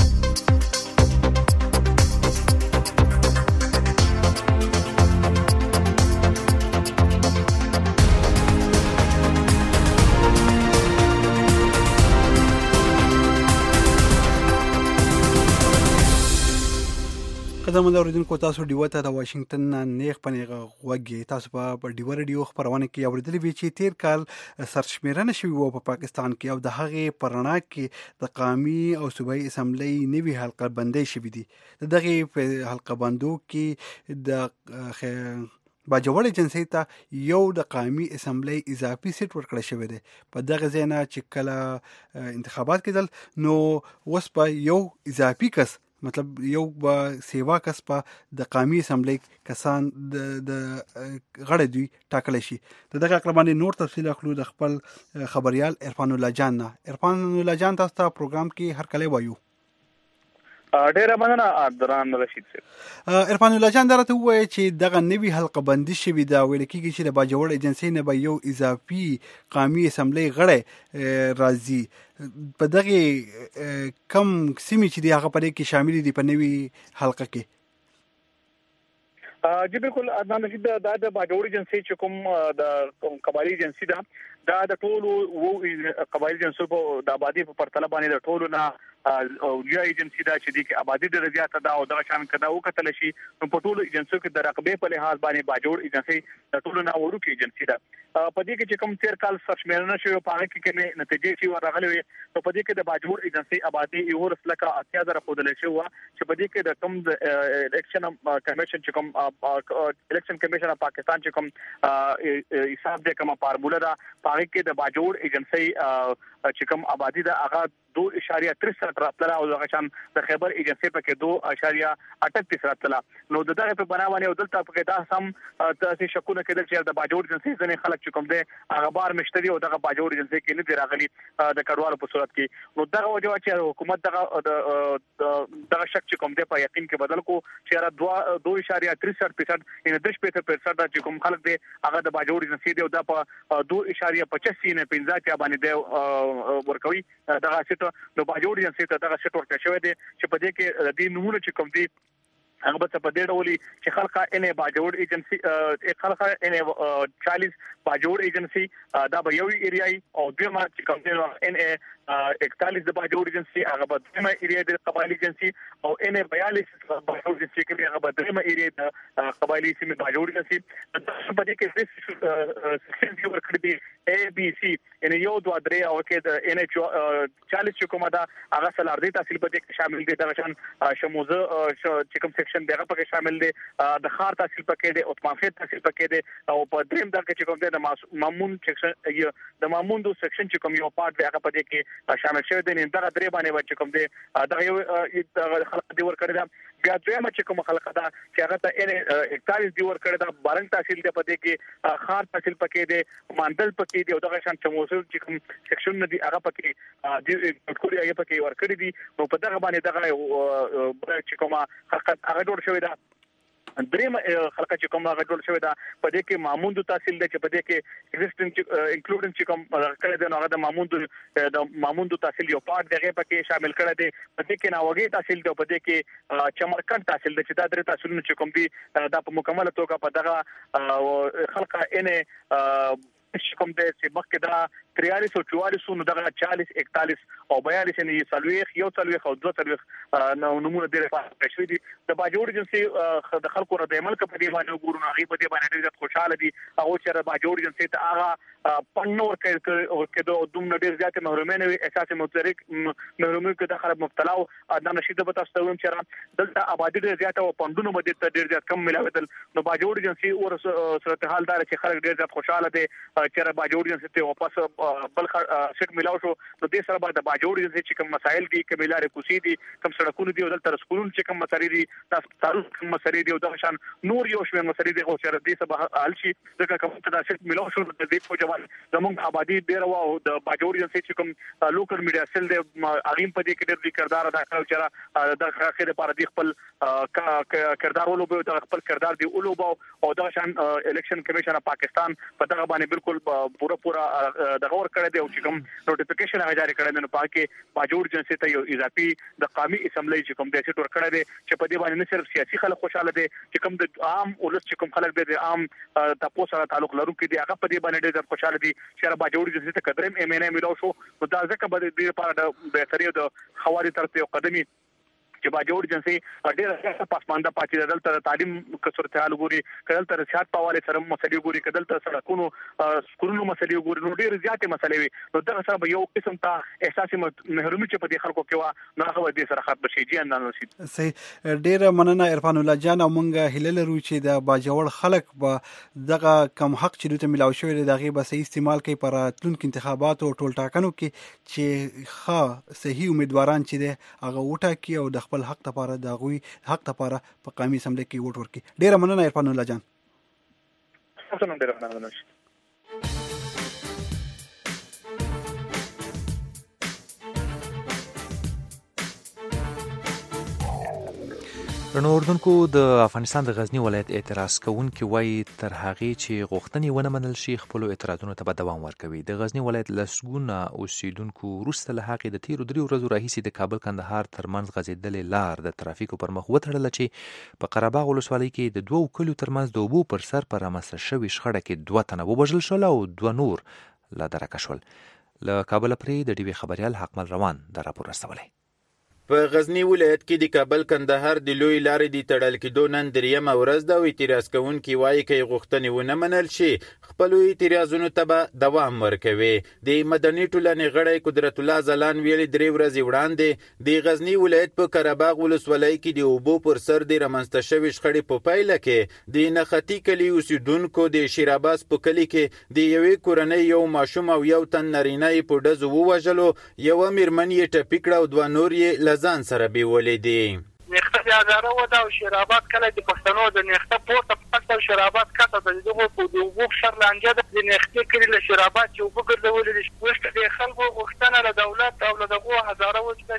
C: قدم اوریدونکو تاسو ډیو ته د واشنگټن نه نیغ پنیغه غوږی تاسو په ډیو رادیو خبرونه کې اوریدلې وی چې تیر کال سرشمیرنه شوی وو په پاکستان کې او د هغه پرنا کې د قومي او صوبایي اسمبلی نوي حلقه بندي شوې دي دغه حلقه بندو کې د باجوړ ایجنسی ته یو د قومي اسمبلی اضافي سیټ ورکړل شوی دی په دغه ځای نه چې کله انتخابات کېدل نو اوس په یو اضافي کس مطلب یو با سیوا کس په د قومي اسمبلی کسان د غړي دوی ټاکل شي دغه اقربانې نور تفصیل اخلو د خپل خبريال عرفان الله جان نه عرفان الله جان تاسو ته پروګرام کې هر کله وایو
H: ډیره مننه عبدالرحمن رشید صاحب
C: عرفان الله جان درته وایي چې دغه نوي حلقه بندي شوی دا ویل کېږي چې د باجوړ ایجنسی نه به یو اضافي قومي اسمبلی غړي راځي په دغه کم سیمې چې دی هغه پرې کې شامل دي په نوي حلقه کې
H: جی بالکل عدنان رشید دا د باجوړ ایجنسی چې کوم د قبایلی ایجنسی دا د ټولو قبایلی ایجنسو په د آبادی په پرتله باندې د ټولو نه او یا ایجنسی دا چې د آبادی د زیاته دا او د شامل کدا او کتل شي په ټولو ایجنسیو کې د رقبې په لحاظ باندې باجوړ ایجنسی د ټولو نه وړو کې ایجنسی دا په دې کې چې کوم تیر کال سرشمیرنه شوی په هغه کې کې نتیجې چې ورغلې وي نو په دې کې د باجوړ ایجنسی آبادی یو رسلکه 8000 خودل شو چې په دې کې د کوم الیکشن کمیشن چې کوم الیکشن کمیشن پاکستان چې کوم حساب دې کوم فارموله دا په کې د باجوړ ایجنسی چې کوم آبادی دا هغه 2.63 راتله او هغه شان د خیبر ایجنسی په کې 2.38 راتله نو دغه په بناونه او دلته په کې دا سم تاسو شکونه کېدل چې د باجوړ ایجنسی ځنې خلک چې کوم دي هغه بار مشتري او دغه باجوړ ایجنسی کې نه دی راغلي د کډوالو په صورت کې نو دغه وجه چې حکومت دغه شک چې کوم دي په یقین کې بدل کو چې 2.63% ان 10% چې کوم خلک دي هغه د باجوړ ایجنسی دی او دا په 2.85 نه 50 باندې دی ورکوي دغه نو باجوړ ایجنسی ته دغه سیټ ورکړل شوی دی چې په دې کې د دې نمونه چې کوم دي هغه به په دې ډول چې خلقه ان باجوړ ایجنسی خلقه ان 40 باجوړ ایجنسی دا به یو ایریای او دوی ما چې کوم دي ان 41 د باجوړ ایجنسی هغه بدرمه ایریا د قبایلی ایجنسی او ان 42 باجوړ ایجنسی کې هغه بدرمه ایریا د قبایلی سیمه باجوړ ایجنسی په دې کې سیکشن دی ورکړي دي A B C ان یو 2 3 او کې د NH 40 کومه دا هغه سلاردي تحصیل په دې کې شامل دي د شان شموزه چې کوم سیکشن دغه پکې شامل دي د خار تحصیل پکې دي او تمافیت تحصیل پکې دي او په دریم دغه چې کوم د مامون سیکشن د ماموندو سیکشن چې کوم یو پارت دی هغه په دې کې شامل شوی دی نه دغه درې باندې چې کوم دی دغه یو خلک دی ور کړی دا بیا دویمه چې کوم خلک دا چې هغه ته 41 دی ور کړی دا بارنګ تحصیل دی په دې کې خار تحصیل پکې دي ماندل پکې دي او دغه شان چموسل چې کوم سیکشن دی هغه پکې دی ټکوري هغه پکې ور کړی دي نو په دغه باندې دغه چې کومه حقیقت هغه جوړ شوی دا دریم خلک چې کوم هغه جوړ شوی دا په دې کې ماموندو تحصیل دی چې په دې کې ایگزیسټنګ انکلوډینګ چې کوم کړه دی نو هغه د ماموندو تحصیل یو پارت دغه پکې شامل کړه دی په دې کې ناوګي تحصیل دی په دې کې چمرکند تحصیل دی چې دا درې تحصیلونه چې کوم دي دا په مکمله توګه په دغه خلک ان کوم د سبق کې دا 43 او 44 نو دغه 40 41 او 42 نه سلويخ یو سلويخ او دوه سلويخ نمونه ډېر پاتې شوی دي د باجوړ ایجنسی د خلکو را د عمل په دی باندې ګورو هغه په دی باندې ډېر خوشاله دي او چې باجوړ ایجنسی ته هغه پنور کې د دوم ډېر زیات محرومین وي اساس مترک محرومین کې د خراب مبتلا او د نشید په تاسو ته چې دلته آبادی ډېر زیات او پندونو باندې ډېر زیات کم ملاوتل نو باجوړ ایجنسی او صورتحال دار چې خلک ډېر زیات خوشاله دي چې باجوړ ایجنسی ته واپس بل سیټ ملاو شو نو دې سره بعد باجوړ ایجنسی چې کوم مسایل دي کمیلار کوسی دي کوم سړکونه دي او دلته سکولونه چې کوم مسایل دي تاسو کوم مسایل دي او د شان نور یو شمه مسایل دي او چې دې سبا حل شي ځکه کوم ته سیټ ملاو شو د دې په جواب زموږ آبادی ډیر او د باجوړ ایجنسی چې کوم لوکل میډیا سیل دي اغیم په دې کې ډېر کردار ادا کړو چې د خاخره لپاره د خپل کردار ولوبو د خپل کردار دی ولوبو او د شان الیکشن کمیشن پاکستان په دغه باندې بالکل پورا دغه ور کړی دی او چې کوم نوټیفیکیشن هغه جاری کړی دی نو پاکي باجوړ ایجنسی ته یو اضافي د قومي اسمبلی چې کوم د سیټ ور کړی دی چې په دې باندې نه صرف سیاسي خلک خوشاله دي چې کوم د عام ولس چې کوم خلک د عام تاسو سره تعلق لرونکي دي هغه په دې باندې ډېر خوشاله دي چې باجوړ ایجنسی ته قدرم ام ان ای ملو شو نو دا ځکه به دې لپاره د بهتري د خواري طرف یو قدمي چې باجوړ ایجنسی ډېر پاسمانده پاتې دلته تعلیم کثرتال ګوري کدل تر سیاست په حواله سره مسلې ګوري کدل تر سړکونو سکولونو مسلې ګوري نو ډېر زیاتې مسلې وي نو دغه سره به یو قسم ته احساس محرومي چې په دې خلکو کې وا نو هغه دې سره خاط بشي جی اندان نصیب
C: صحیح ډېر مننه عرفان الله جان او مونږ هله لرو چې د باجوړ خلک به دغه کم حق چې دوی ملاو شوی دغه به صحیح استعمال کوي پر تلونکو انتخابات او ټول ټاکنو کې چې ښه صحیح امیدواران چې ده هغه وټا کی او د خپل حق لپاره د غوي حق لپاره په قومي اسمبلی کې ووټ ورکړي ډیره مننه عرفان الله جان
H: تاسو نن ډیره مننه
B: رڼو اردوونکو د افغانستان د غزنی ولایت اعتراض کوونکي وایي تر هغې چې غوښتنې ونه منل شي خپلو اعتراضونو ته به دوام ورکوي د غزنی ولایت لسګونه اوسیدونکو وروسته له هغې د تیرو 3 ورځو راهیسې د کابل کندهار ترمنځ غځېدلې لار د ترافیکو پر مخ وتړله چې په قره باغ ولسوالۍ کې د 2 کلیو ترمنځ د اوبو پر سر په رامنځته شوې شخړه کې 2 تنه ووژل شول او 2 نور له درکه شول له کابله پرې د ډیوې خبریال حکمل روان دا راپور رسولی
J: په غزنی ولایت کې د کابل کندهار د لوی لارې د تړل کېدو نن دریمه ورځ ده او اعتراض کوونکي وایي که غوښتنې ونه منل شي خپلو اعتراضونو ته به دوام ورکوي د مدني ټولنې غړی قدرت الله ځلان ویلي 3 ورځې وړاندې د غزنی ولایت په قره باغ ولسوالۍ کې د اوبو پر سر د رامنځته شوې شخړې په پایله کې د نښتي کلي اوسیدونکو د شیراباس په کلي کې د یوې کورنۍ یو ماشوم او یو تن نارینه یې په ډزو ووژلو یوه میرمن یې ټپي کړه او 2 نور یې ځان سره بیولې دي
K: نخته د هزاره ودا او شرابات کله د پښتنو د نخته پورته پښتو شرابات کته د دغه په دوغو سر لانجه د نخته کړي له شرابات چې وګرځول دي وشته د خلکو غوښتنه له دولت او له دغه هزاره و چې باید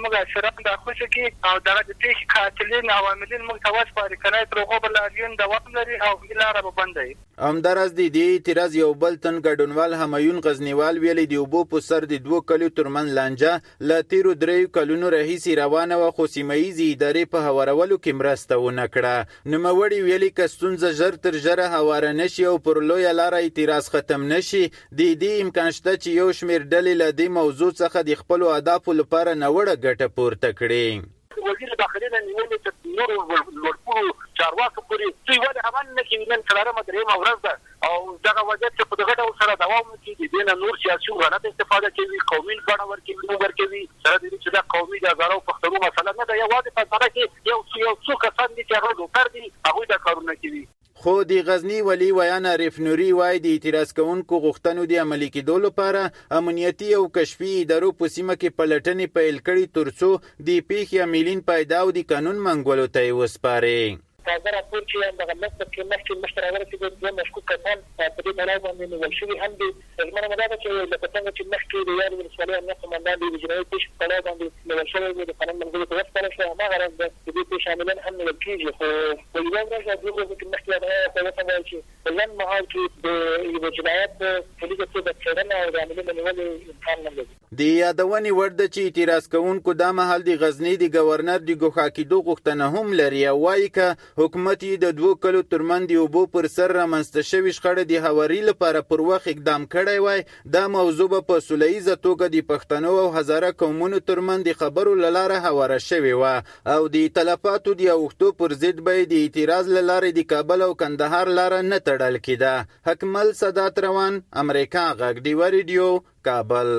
K: موږ اشران د خوشو کې او دغه د پیښې قاتلین عواملین موږ ته وسپاري کنه تر هغو به لاریون دوام لري او لاره به بنده وي.
J: همداراز د دې اعتراض یو بل تن ګډونوال همایون غزنیوال ویلي د اوبو په سر د 2 کلیو ترمن لانجه له تیرو 3 کلونو راهیسې روانه وه، خو سیمهییزې ادارې په هوارولو کې مرسته ونه کړه. نوموړي ویلي که ستونزه ژر تر ژره هواره نشي او پر لویه لاره اعتراض ختم نشي، د دې امکان شته چې یو شمېر ډلې له دې موضوع څخه د خپلو اهدافو لپاره ناوړه ګټه پورته کړي.
K: وزیر داخلي نه نیولې تر نورو لوړپوړو چارواکو پورې دوی ولې عمل نه کوي. نن څلورمه درېیمه ورځ ده او دغه وضعیت چې په دغه ډول سره دوام وکړي د دې نه نور سیاسي غلط استفاده کوي، قومي بڼه ورکوي سره د دې چې دا قومي د هزارو پښتنو مسله نه ده، یوازې په سره کې یو څو کسان دي چې هغه ډوکر دي، هغوی دا کارونه کوي.
J: خو د غزنی ولی ویان عارف نوري وایي د اعتراض کوونکو غوښتنو د عملي کېدو لپاره امنیتي او کشفي ادارو په سیمه کې پلټنې پیل کړي ترڅو د پیښې عاملین پیدا او د قانون منګولو ته یې وسپاري.
K: تازه راپور چې دغه مخکې مشته راورسېدل دوه مشکوک کسان په دې بناو باندې نیول شوي هم دي. ژمنه مو دا ده چې لکه څنګه چې مخکې د یارې ولسوالۍ امنیت قمندان د جنایي پیښې په بناو باندې نیول شوی و، د قانون منګولو ته وسپارل شوی، هماغه راز د دې پیښې عاملین هم نیول کېږي. خو په یوه ورځ او دوه ورځو کې مخکې ته وسوایل چې په لنډ مهال کې د یوه جنایت په لیږه توګه څېړنه او د عاملینو نیولو امکان نه لري.
J: د یادونې وړ ده چې اعتراض کوونکو دا مهال د غزني د گورنر د ګوښه کېدو غوښتنه هم لري او وایي که حکومت یې د 2 کلو ترمن د اوبو پر سر رامنځته شوې شخړه د هواري لپاره پر وخت اقدام کړی وای، دا موضوع به په سوله ییزه توګه د پښتنو او هزاره قومونو ترمن د خبرو له لارې هواره شوې وه او د تلفاتو د اوښتو پر ضد به د اعتراض له لارې د کابل او کندهار لاره نه تړل کېده. حکمل سادات روان، امریکا غږ، ډیوه ریډیو، کابل.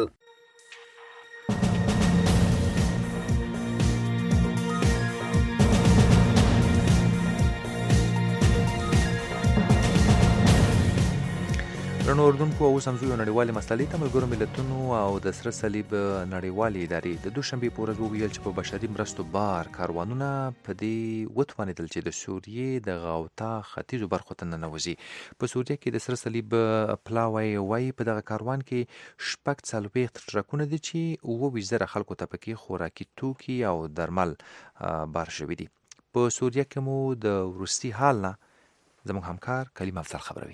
B: درنو اردوونکو اوس هم ځو یو نړیوالې مسلې ته. ملګرو ملتونو او د سره صلیب نړیوالې ادارې د دوشنبې په ورځ وویل چې په بشري مرستو بار کاروانونه په دې وتوانېدل چې د سوریې د غوطه ختیځو برخو ته ننوځي. په سوریه کې د سره صلیب پلاوی وایي په دغه کاروان کې 46 ټرکونه دي چې 27,000 خلکو ته پکې خوراکي توکي او درمل بار شوي دي. په سوریه کې مو د وروستي حال نه زموږ همکار کلیم افضل خبروي.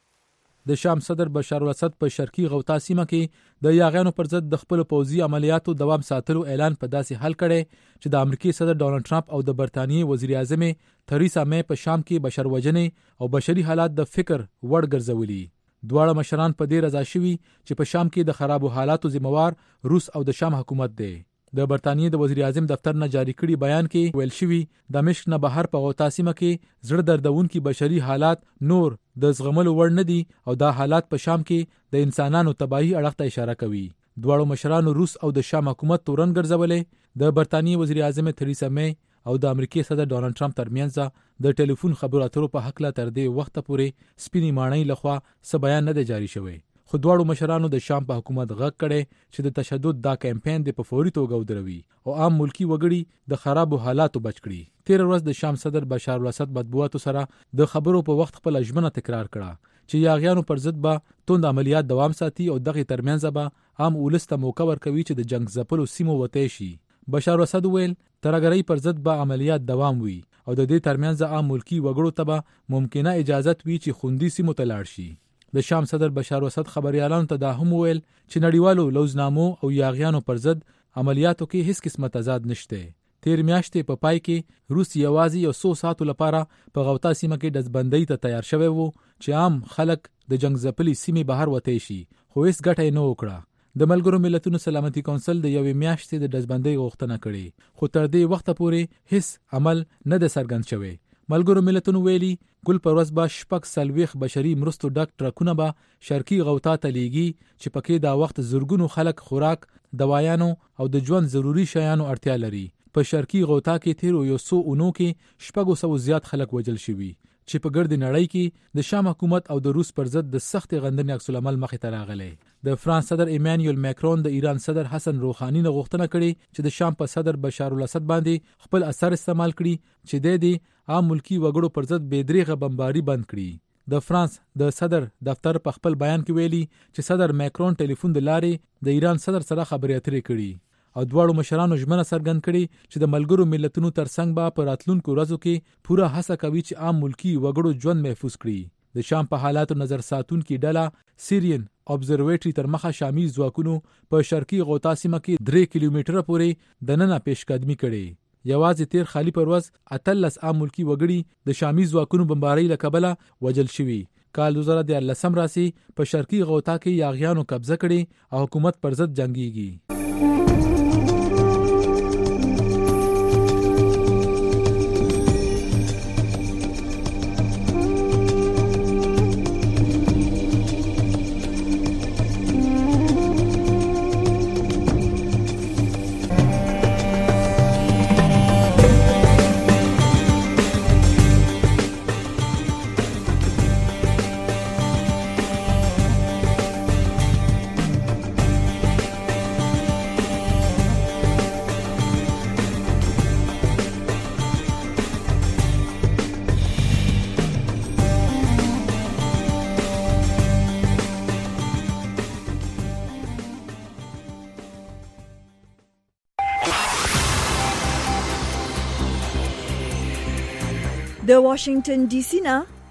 I: د شام صدر بشار الاسد په شرقي غوطه سیمه کې د یاغیانو پر ضد د خپل پوځي عملیاتو دوام ساتلو اعلان په داسې حل کړي چې د امریکای صدر ډونالد ټرمپ او د برتانیې وزیر اعظم تریسا مې په شام کې بشر وژنې او بشري حالات د فکر وړ ګرځولي. دواړه مشران په دې رضا شوي چې په شام کې د خرابو حالاتو ذمہوار روس او د شام حکومت دی. د برتانیې د وزیر اعظم دفتر نه جاری کړي بیان کې ویل شوی دمشق نه بهر په غوطه سیمه کې زړه دردونکي بشري حالات نور د زغملو وړ نه دي او دا حالات په شام کې د انسانانو تباہي اړخ ته اشاره کوي. دواړو مشرانو روس او د شام حکومت تورن ګرځولې. د برتانیې وزیر اعظم تریسا مې او د امریکای صدر ډونالد ټرمپ ترمنځ د ټلیفون خبرو اترو په حق لا تر دې وخت پورې سپینې ماڼۍ لخوا څه بیان نه دی جاری شوی. خو دواړو مشرانو د شام په حکومت غږ کړي چې د تشدد دا کمپاین د په فوري توګه ودروي او عام ملکی وګړي د خرابو حالاتو بچ کړي. تیر ورځ د شام صدر بشار الاسد مطبوعاتو سره د خبرو په وخت خپل ژمنه تکرار کړه چې یاغیانو پر ضد به توند عملیات دوام ساتي او دغه ترمنځ به عام ولس ته موقع ورکوي چې د جنگ ځپلو سیمو وته شي. بشار الاسد ویل ترګری پر ضد به عملیات دوام وي او د دې ترمنځ عام ملکی وګړو ته به ممکنه اجازه وي چې خوندي سیمو ته لاړ شي. د شام صدر بشار الاسد خبريالانو ته دا هم ویل چې نړیوالو لوزنامو او یاغیانو پر ضد عملیاتو کې هیڅ قسمه تضاد نشته. تیر میاشتې په پای کې روس یوازې یو 100 ساعتو لپاره په غوطه سیمه کې دزبندۍ ته تیار شوی وو چې عام خلک د جنگ ځپلي سیمې بهر وته شي، خو هیڅ ګټه نه وکړه. د ملګرو ملتونو سلامتي کونسل د یوې میاشتې د دزبندۍ غوښتنه کړې، خو تر دې وخت پورې هیڅ عمل نه د سرګند شوی. ملګرو ملتونو ویلي ګل پر ورځ به 46 بشري مرستو ډک ټرکونه به شرقي غوطه ته لیږي چې پکې دا وخت زرګونو خلک خوراک، دوايانو او د ژوند ضروری شیانو اړتیا لري. په شرقي غوطه کې تیر یو 100 اونو کې 600 زیات خلک وژل شوي چې په ګرد نړۍ کې د شام حکومت او د روس پر ضد د سخت غندنې عکس العمل مخې ته راغلی. د فرانس صدر ایمانوئل ماکرون د ایران صدر حسن روحاني نه غوښتنه کړې چې د شام په صدر بشار الاسد باندې خپل اثر استعمال کړي چې د عام ملکی وګړو پر ضد بېدریغه بمباري بند کړي. د فرانس د صدر دفتر په خپل بیان کې ویلي چې صدر ماکرون ټلیفون د لارې د ایران صدر سره خبرې اترې کړي او دواړو مشرانو ژمنه څرګند کړې چې د ملګرو ملتونو ترڅنګ به په راتلونکو ورځو کې پوره هڅه کوي چې عام ملکی وګړو ژوند محفوظ کړي. د شام په حالاتو نظر ساتونکي ډله سیرین ابزرویټري تر مخه شامي ځواکونو په شرقي غوطا سیمه کې 3 کیلومتره پورې دننه پیشقدمي کړې. یوازې تیر خالی پر ورځ 18 عام ملکی وګړي د شامي ځواکونو بمبارۍ له کبله وژل شوي. کال 2013 راسي په شرقي غوطا کې یاغیانو قبضه کړي او حکومت پر ضد جنگيږي.
A: د واشنگټن ډي سي نه